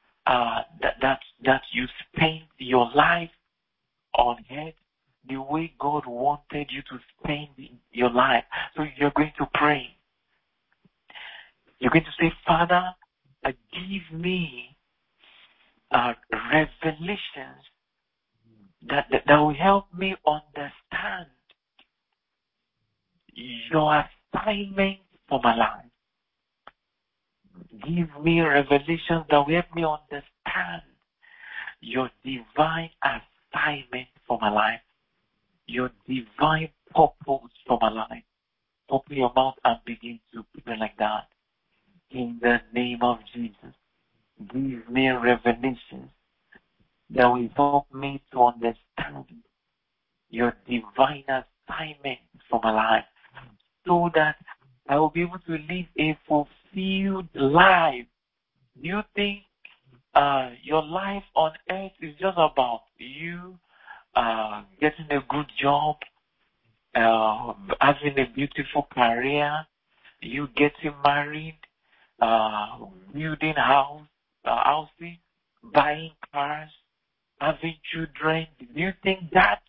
you spend your life on earth the way God wanted you to spend your life. So you're going to pray. You're going to say, Father, give me revelations that will help me understand your assignment for my life. Give me revelations that will help me understand your divine assignment for my life, your divine purpose for my life. Open your mouth and begin to pray like that. In the name of Jesus, give me revelations that will help me to understand your divine assignment for my life, so that I will be able to live a fulfilled life. Do you think your life on earth is just about you getting a good job, having a beautiful career, you getting married, building houses, buying cars, having children? Do you think that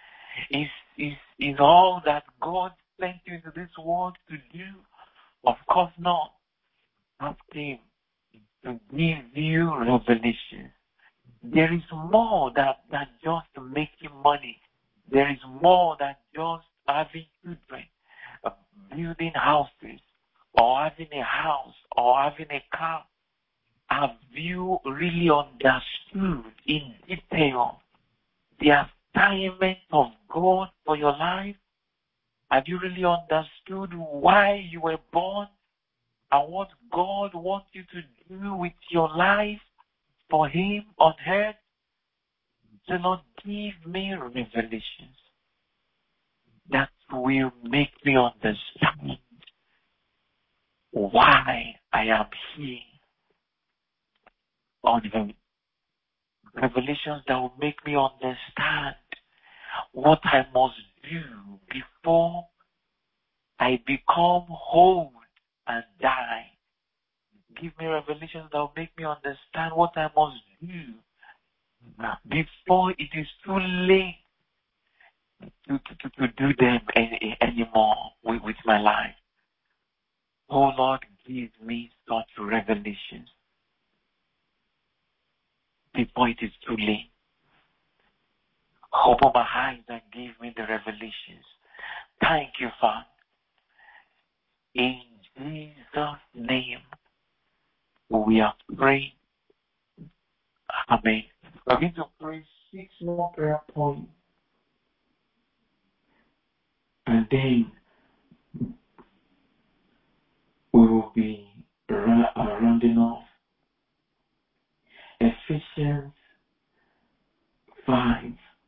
is all that God sent you into this world to do? Of course not. Ask Him to give you revelation. There is more than just making money. There is more than just having children, building houses, or having a house, or having a car. Have you really understood in detail the assignment of God for your life? Have you really understood why you were born and what God wants you to do with your life for Him on earth? So Lord, give me revelations that will make me understand why I am here on earth. Revelations that will make me understand what I must do before I become old and die. Give me revelations that will make me understand what I must do before it is too late to do them anymore with my life. Oh Lord, give me such revelations before it is too late. Open my eyes and give me the revelations. Thank you, Father. In Jesus' name, we are praying. Amen. We're going to pray 6 more prayer points. And then we will be rounding off. Ephesians 5,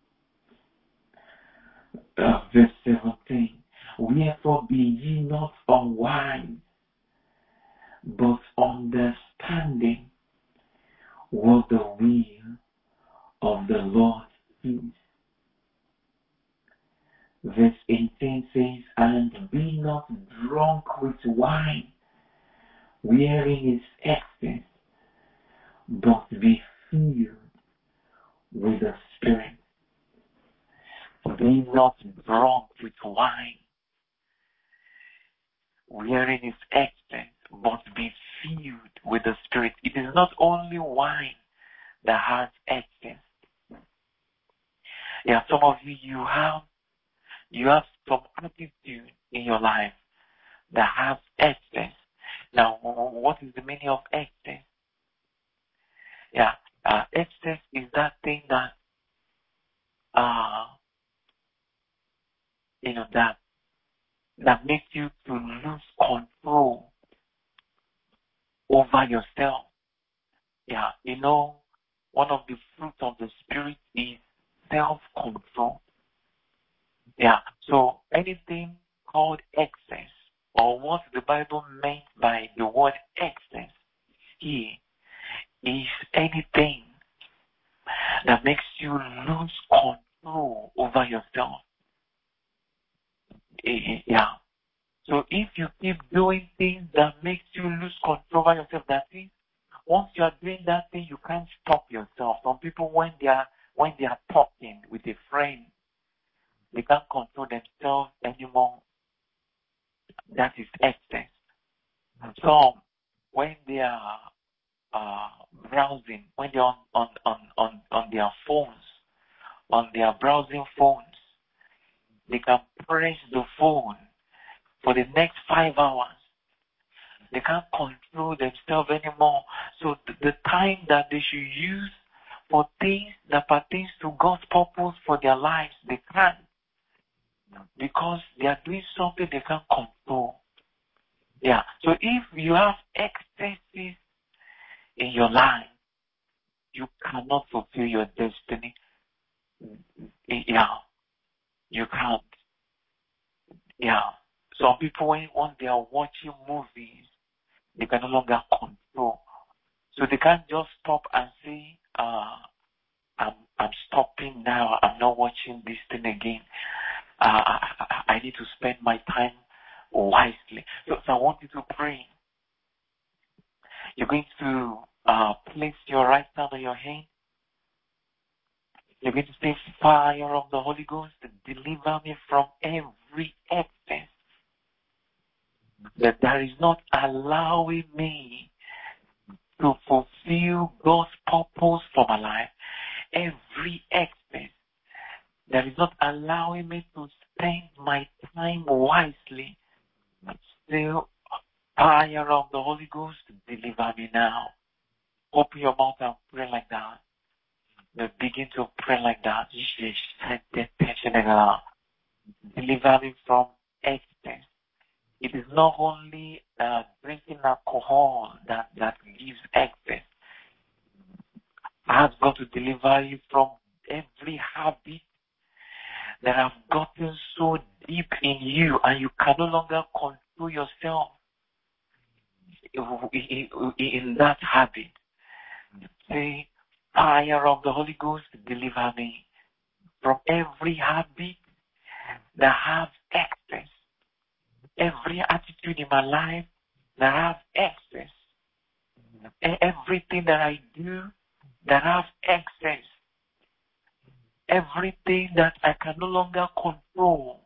verse 17. Wherefore be ye not unwise, but understanding what the will of the Lord is. Verse 18 says, and be not drunk with wine, wherein is excess, but be filled with the Spirit. Be not drunk with wine, wherein is excess, but be filled with the Spirit. It is not only wine that has excess. Yeah, some of you have some attitude in your life that has excess. Now, what is the meaning of excess? Yeah, excess is that thing that that makes you to lose control over yourself. Yeah, one of the fruits of the Spirit is self-control. Yeah, so anything called excess, or what the Bible meant by the word excess here, is anything that makes you lose control over yourself. Yeah. So if you keep doing things that makes you lose control over yourself, that is, once you are doing that thing, you can't stop yourself. Some people, when they are talking with a friend, they can't control themselves anymore. That is excess. Some, when they are browsing, when they're on their phones, on their browsing phones, they can press the phone for the next 5 hours. They can't control themselves anymore. So the time that they should use for things that pertains to God's purpose for their lives, they can't. Because they are doing something they can't control. Yeah. So if you have excesses in your life, you cannot fulfill your destiny. Yeah. You can't. Yeah. Some people, when they are watching movies, they can no longer control. So they can't just stop and say, I'm stopping now. I'm not watching this thing again. I need to spend my time wisely. So I want you to pray. You're going to place your right hand on your hand. You're going to say, fire of the Holy Ghost, deliver me from every excess that is not allowing me to fulfill God's purpose for my life. Every excess that is not allowing me to spend my time wisely. Still, fire of the Holy Ghost, deliver me now. Open your mouth and pray like that. Begin to pray like that. Deliver me from excess. It is not only drinking alcohol that gives excess. I have got to deliver you from every habit that have gotten so deep in you and you can no longer control yourself in that habit. Say, fire of the Holy Ghost, deliver me from every habit that has excess. Every attitude in my life that has excess. Everything that I do that has excess. Everything that I can no longer control.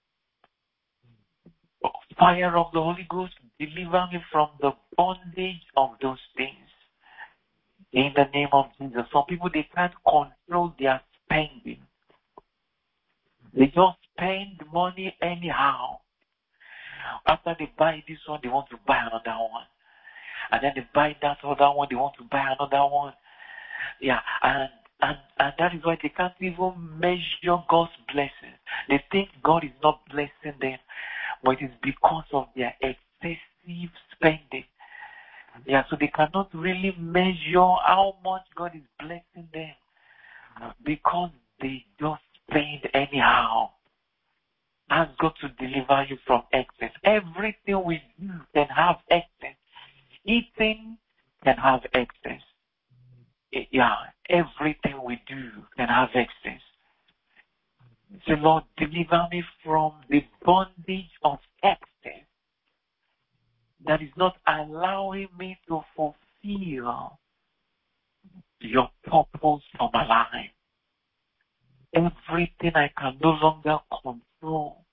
Fire of the Holy Ghost, deliver me from the bondage of those things. In the name of Jesus. Some people, they can't control their spending. They just spend money anyhow. After they buy this one, they want to buy another one. And then they buy that other one, they want to buy another one. Yeah, and that is why they can't even measure God's blessings. They think God is not blessing them, but it is because of their excessive spending. Yeah, so they cannot really measure how much God is blessing them because they just spend anyhow. Ask God to deliver you from excess. Everything we do can have excess. Eating can have excess. Yeah, everything we do can have excess. So Lord, deliver me from the bondage of excess that is not allowing me to fulfill your purpose for my life. Everything I can no longer control.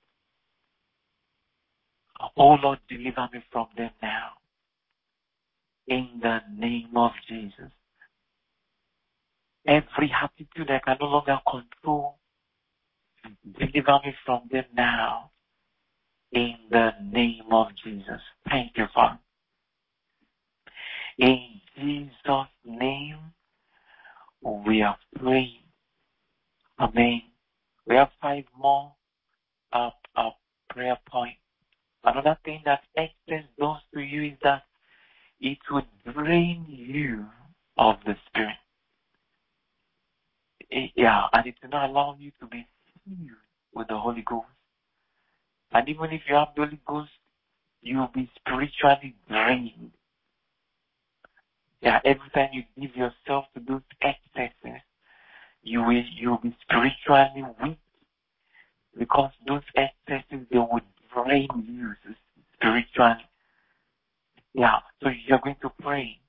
Oh Lord, deliver me from them now. In the name of Jesus. Every attitude I can no longer control, deliver me from them now. In the name of Jesus. Thank you, Father. In Jesus' name, we are praying. Amen. We have 5 more prayer points. Another thing that excess does to you is that it would drain you of the Spirit. Yeah, and it will not allow you to be filled with the Holy Ghost. And even if you have the Holy Ghost, you will be spiritually drained. Yeah, every time you give yourself to those excesses, you will be spiritually weak because those excesses, they would drain you spiritually. Yeah, so you're going to pray.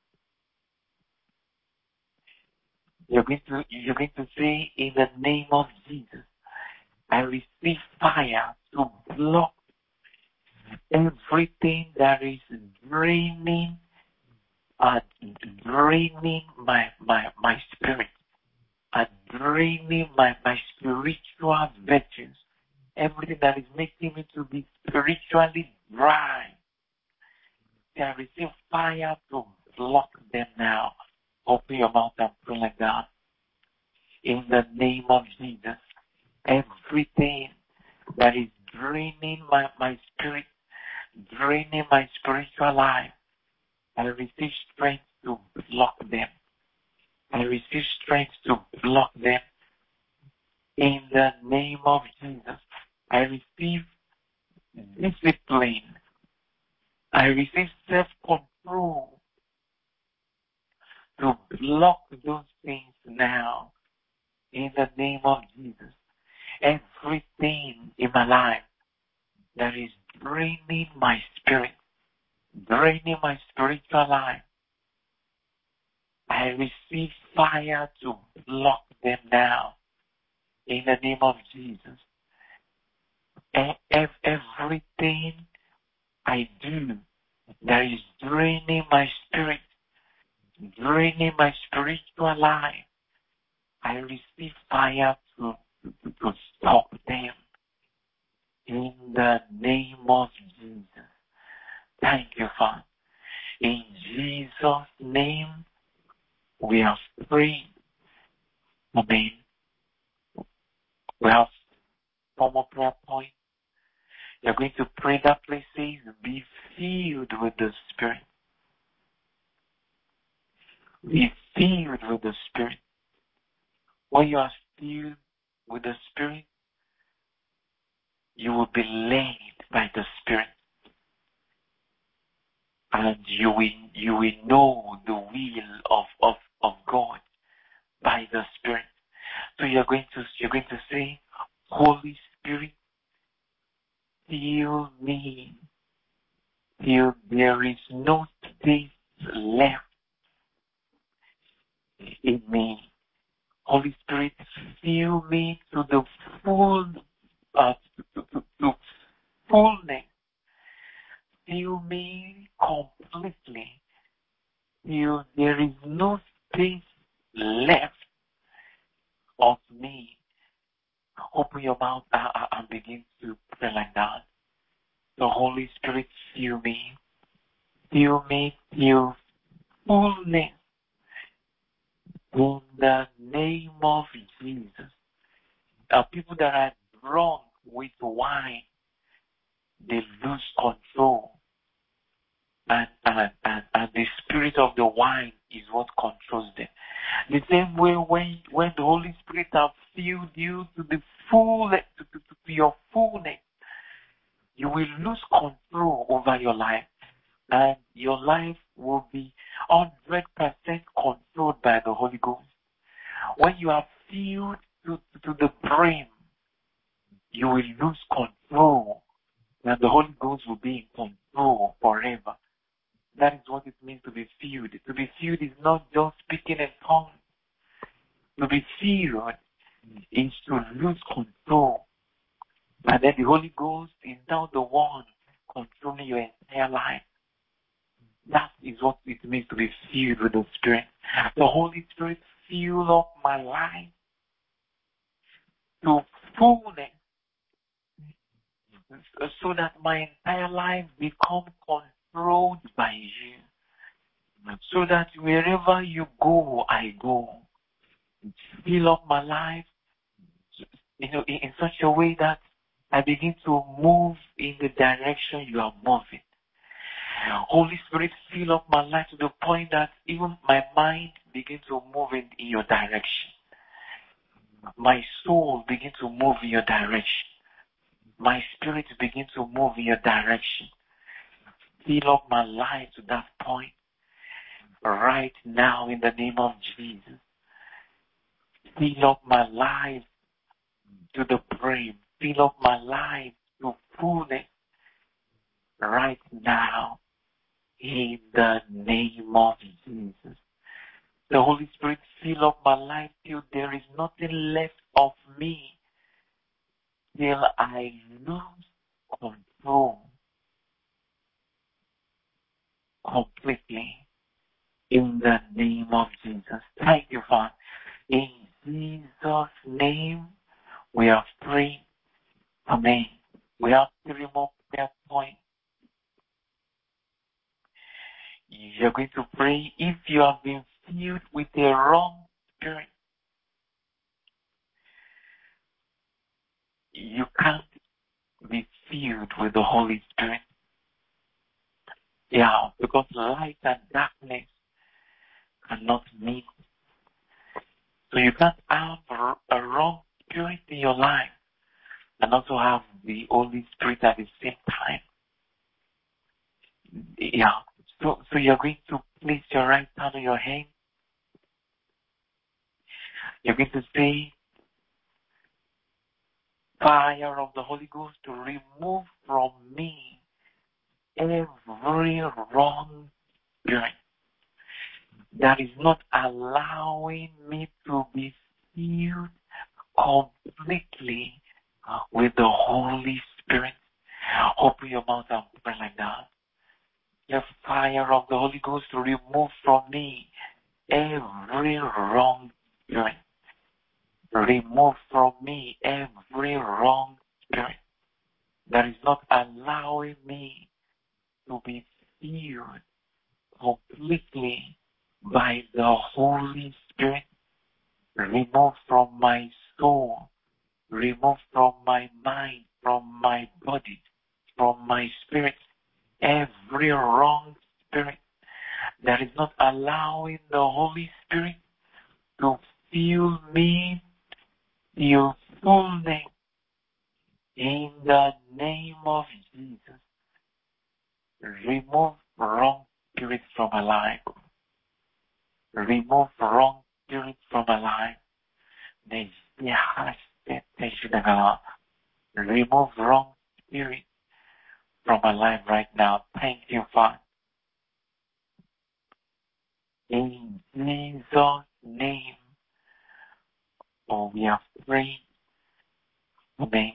You're going to say, in the name of Jesus, I receive fire to block everything that is draining draining my spirit, draining my spiritual virtues, everything that is making me to be spiritually dry. Can receive fire to block them now. Open your mouth and pray like that. In the name of Jesus, everything that is draining my spirit, draining my spiritual life, I receive strength to block them. I receive strength to block them. In the name of Jesus, I receive discipline. I receive self-control to block those things now. In the name of Jesus, everything in my life that is draining my spirit, draining my spiritual life, I receive fire to block them now. In the name of Jesus, everything I do that is draining my spirit, draining my spiritual life, I receive fire to stop them. In the name of Jesus. Thank you, Father. In Jesus' name, we have prayed. Amen. We have one more prayer point. You're going to pray that place says, be filled with the Spirit. Be filled with the Spirit. When you are filled with the Spirit, you will be led by the Spirit. And you will know the will of God by the Spirit. So you're going to say, Holy Spirit, fill me till there is no space left in me. Holy Spirit, fill me to the full, to fullness. Fill me completely till there is no space left of me. Open your mouth and begin to pray like that. The Holy Spirit, fill me till fullness. In the name of Jesus. People that are drunk with wine, they lose control. And the spirit of the wine is what controls them. The same way when the Holy Spirit has filled you to the full, to your fullness, you will lose control over your life. And your life will be 100% controlled by the Holy Ghost. When you are filled to the brim, you will lose control. And the Holy Ghost will be in control forever. That is what it means to be filled. To be filled is not just speaking in tongues. To be filled is to lose control. And then the Holy Ghost is now the one controlling your entire life. That is what it means to be filled with the Spirit. The Holy Spirit fill up my life to fullness so that my entire life becomes controlled by you. So that wherever you go, I go. Fill up my life, in such a way that I begin to move in the direction you are moving. Holy Spirit, fill up my life to the point that even my mind begins to move in your direction. My soul begins to move in your direction. My spirit begins to move in your direction. Fill up my life to that point right now in the name of Jesus. Fill up my life to the brim. Fill up my life to fullness right now in the name of Jesus. The Holy Spirit, fill up my life till there is nothing left of me, till I lose control completely. In the name of Jesus. Thank you, Father. In Jesus' name, we are free. Amen. We have 3 more prayer points. You're going to pray if you have been filled with a wrong spirit. You can't be filled with the Holy Spirit. Yeah, because light and darkness cannot meet. So you can't have a wrong spirit in your life and also have the Holy Spirit at the same time. Yeah. So you're going to place your right hand on your hand. You're going to say, fire of the Holy Ghost to remove from me every wrong spirit that is not allowing me to be filled completely with the Holy Spirit. Open your mouth and pray like that. The fire of the Holy Ghost to remove from me every wrong spirit. Remove from me every wrong spirit that is not allowing me to be filled completely by the Holy Spirit. Remove from my soul, remove from my mind, from my body, from my spirit, every wrong spirit that is not allowing the Holy Spirit to fill me, your fullness. In the name of Jesus, remove wrong spirits from my life. Remove wrong spirits from my life. Remove wrong spirit from my life right now. Thank you, Father. In Jesus' name, we have prayed. Amen.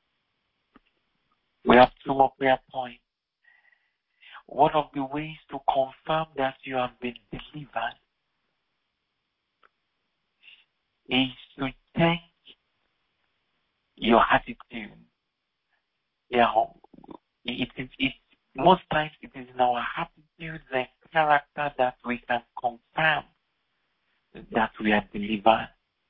We have 2 more prayer points. One of the ways to confirm that you have been delivered is to check your attitude. Most times it is in our attitude and character that we can confirm that we are delivered.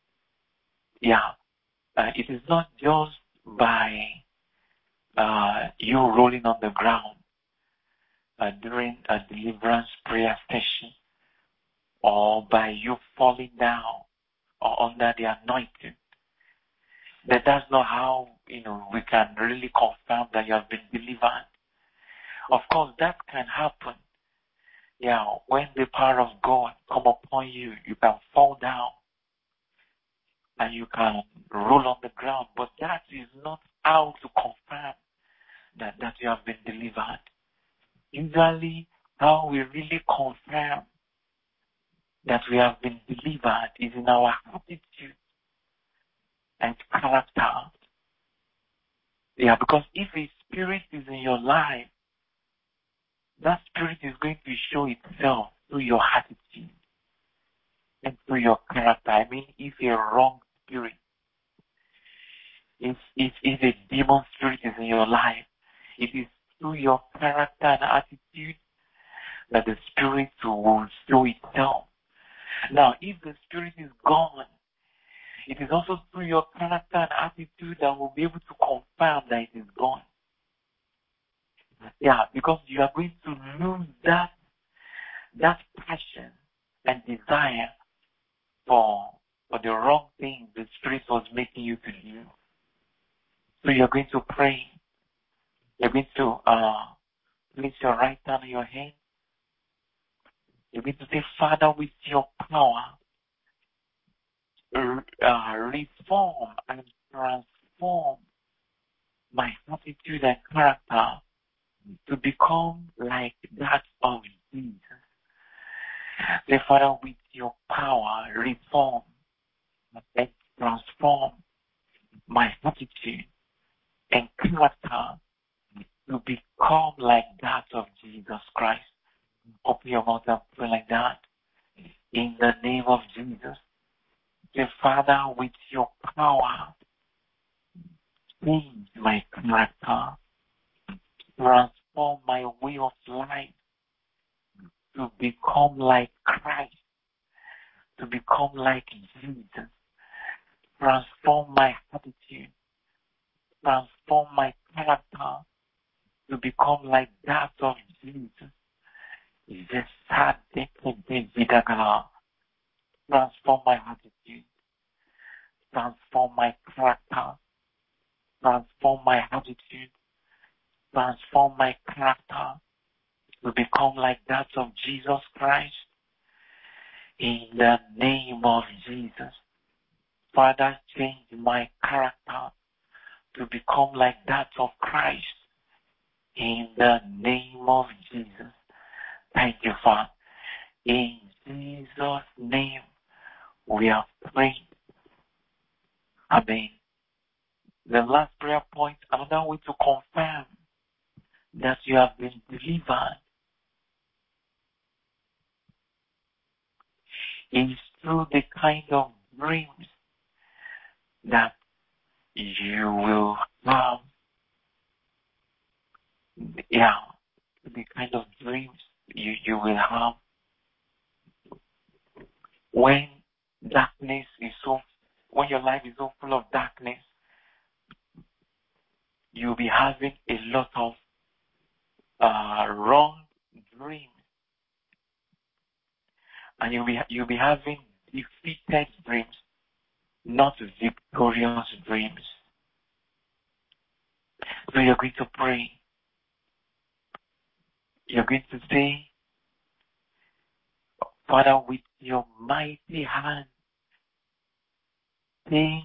It is not just by you rolling on the ground during a deliverance prayer session, or by you falling down or under the anointing. That's not how we can really confirm that you have been delivered. Of course, that can happen. When the power of God come upon you, you can fall down and you can roll on the ground, but that is not how to confirm that you have been delivered. Usually, how we really confirm that we have been delivered is in our attitude and character. Because if a spirit is in your life, that spirit is going to show itself through your attitude and through your character. I mean, if a wrong spirit, if a demon spirit is in your life, it is through your character and attitude that the spirit will show itself. Now, if the spirit is gone, it is also through your character and attitude that will be able to confirm that it is gone. Because you are going to lose that passion and desire for the wrong thing the spirit was making you to do. So you're going to pray. You're going to place your right hand on your head. You're going to say, Father, with your power, reform and transform my attitude and character to become like that of Jesus. Say, Father, with your power, reform and transform my attitude and character to become like that of Jesus Christ. Open your mouth and pray like that. in the name of Jesus. Say, Father, with your power, change my character, transform my way of life to become like Christ, to become like Jesus. Transform my attitude, transform my character to become like that of Jesus. Transform my attitude, transform my character, transform my attitude, transform my character to become like that of Jesus Christ. In the name of Jesus. Father, change my character to become like that of Christ. In the name of Jesus. Thank you, Father. In Jesus' name, we are praying. Amen. The last prayer point, another way to confirm that you have been delivered is through the kind of dreams that you will have. Yeah, the kind of dreams you will have when darkness is when your life is so full of darkness. You'll be having a lot of wrong dreams, and you'll be having defeated dreams, not victorious dreams. So you're going to pray. You're going to say, Father, with your mighty hand, change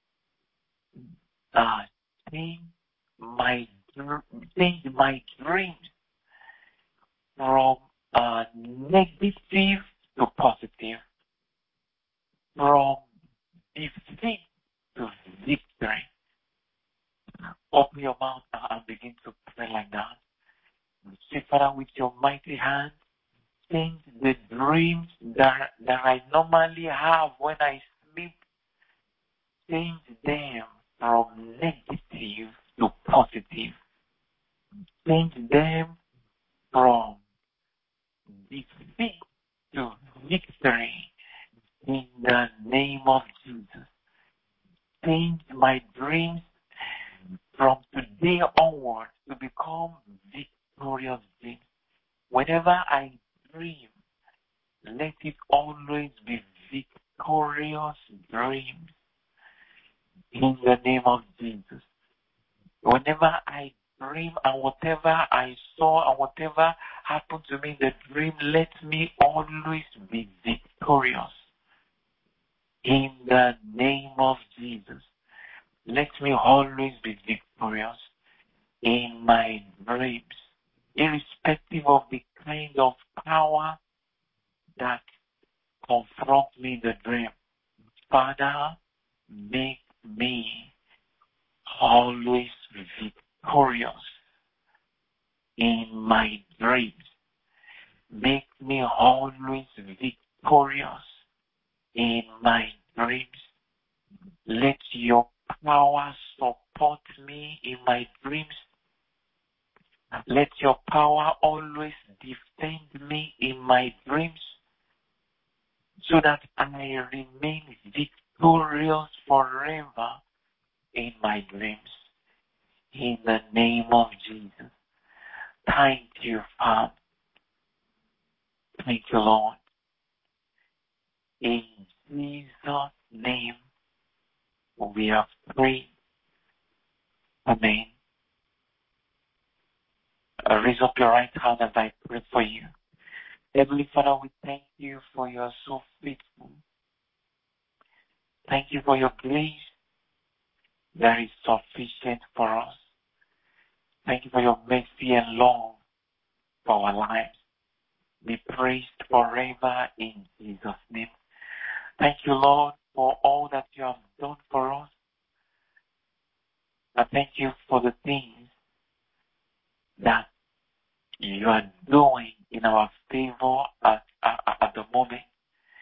my dreams from negative to positive, from defeat to victory. Open your mouth and begin to pray like that. Say, Father, with your mighty hand, change the dreams that I normally have when I sleep. Change them from negative to positive. Change them from defeat to victory. In the name of Jesus. Change my dreams from today onward to become victorious dreams. Whenever I dream, let it always be victorious dreams. In the name of Jesus. Whenever I dream and whatever I saw and whatever happened to me in the dream, let me always be victorious. In the name of Jesus. Let me always be victorious in my dreams, irrespective of the kind of power that confronts me in the dream. Father, make me always victorious in my dreams. Make me always victorious in my dreams. Let your power support me in my dreams. Let your power always defend me in my dreams so that I remain victorious forever in my dreams. In the name of Jesus. Thank you, Father. Thank you, Lord. In Jesus' name, we have prayed. Amen. Raise up your right hand as I pray for you. Heavenly Father, we thank you for you are so faithful. Thank you for your grace that is sufficient for us. Thank you for your mercy and love for our lives. Be praised forever in Jesus' name. Thank you, Lord, for all that you have done for us. I thank you for the things that you are doing in our favor at the moment.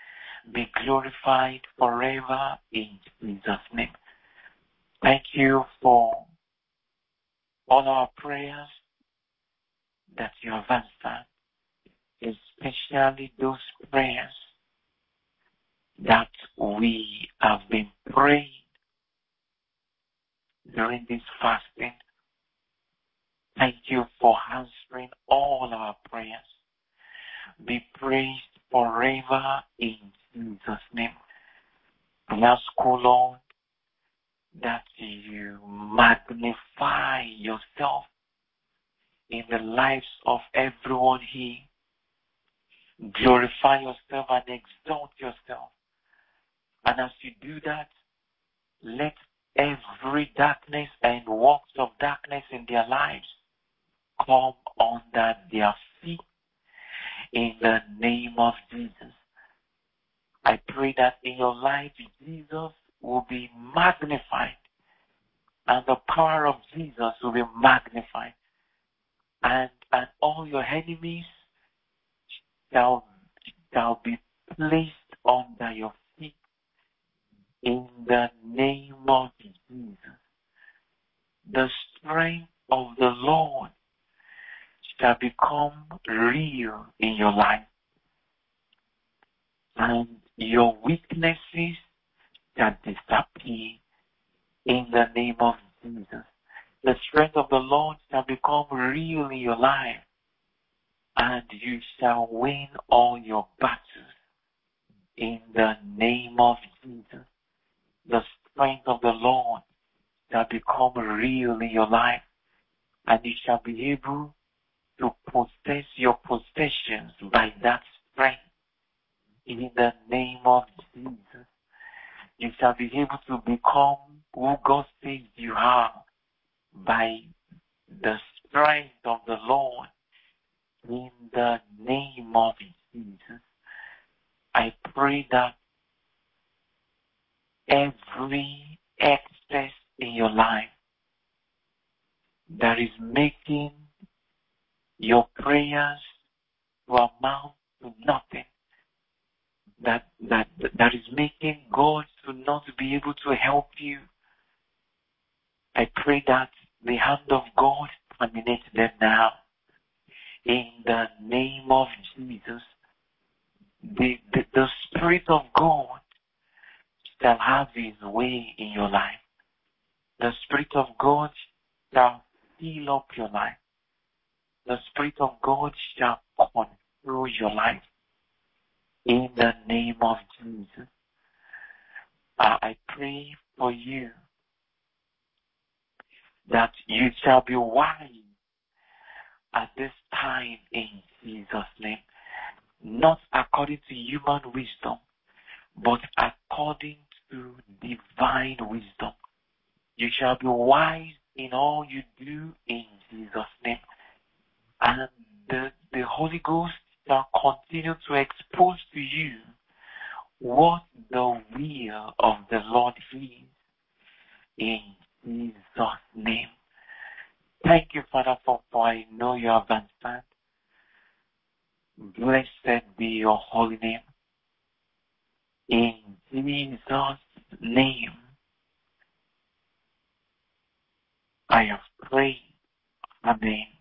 be glorified forever in Jesus' name. Thank you for all our prayers that you have answered, especially those prayers that we have been praying during this fasting. Thank you for answering all our prayers. Be praised forever in Jesus' name. We ask, O Lord, that you magnify yourself in the lives of everyone here. Glorify yourself and exalt yourself. And as you do that, let every darkness and works of darkness in their lives come under their feet in the name of Jesus. I pray that in your life, Jesus will be magnified and the power of Jesus will be magnified, and all your enemies shall be placed under your feet in the name of Jesus. The strength of the Lord shall become real in your life, and your weaknesses shall disappear in the name of Jesus. The strength of the Lord shall become real in your life, and you shall win all your battles in the name of Jesus. The strength of the Lord shall become real in your life, and you shall be able to possess your possessions by that strength in the name of Jesus. You shall be able to become who God says you are by the strength of the Lord in the name of Jesus. I pray that every excess in your life that is making your prayers to amount to nothing, that is making God to not be able to help you, I pray that the hand of God terminate them now in the name of Jesus. The Spirit of God shall have His way in your life. The Spirit of God shall fill up your life. The Spirit of God shall control your life in the name of Jesus. I pray for you that you shall be wise at this time in Jesus' name, not according to human wisdom, but according to divine wisdom. You shall be wise in all you do in Jesus' name. And the Holy Ghost shall continue to expose to you what the will of the Lord is in Jesus' name. Thank you, Father, for I know you have answered. Blessed be your holy name. In Jesus' name, I have prayed. Amen.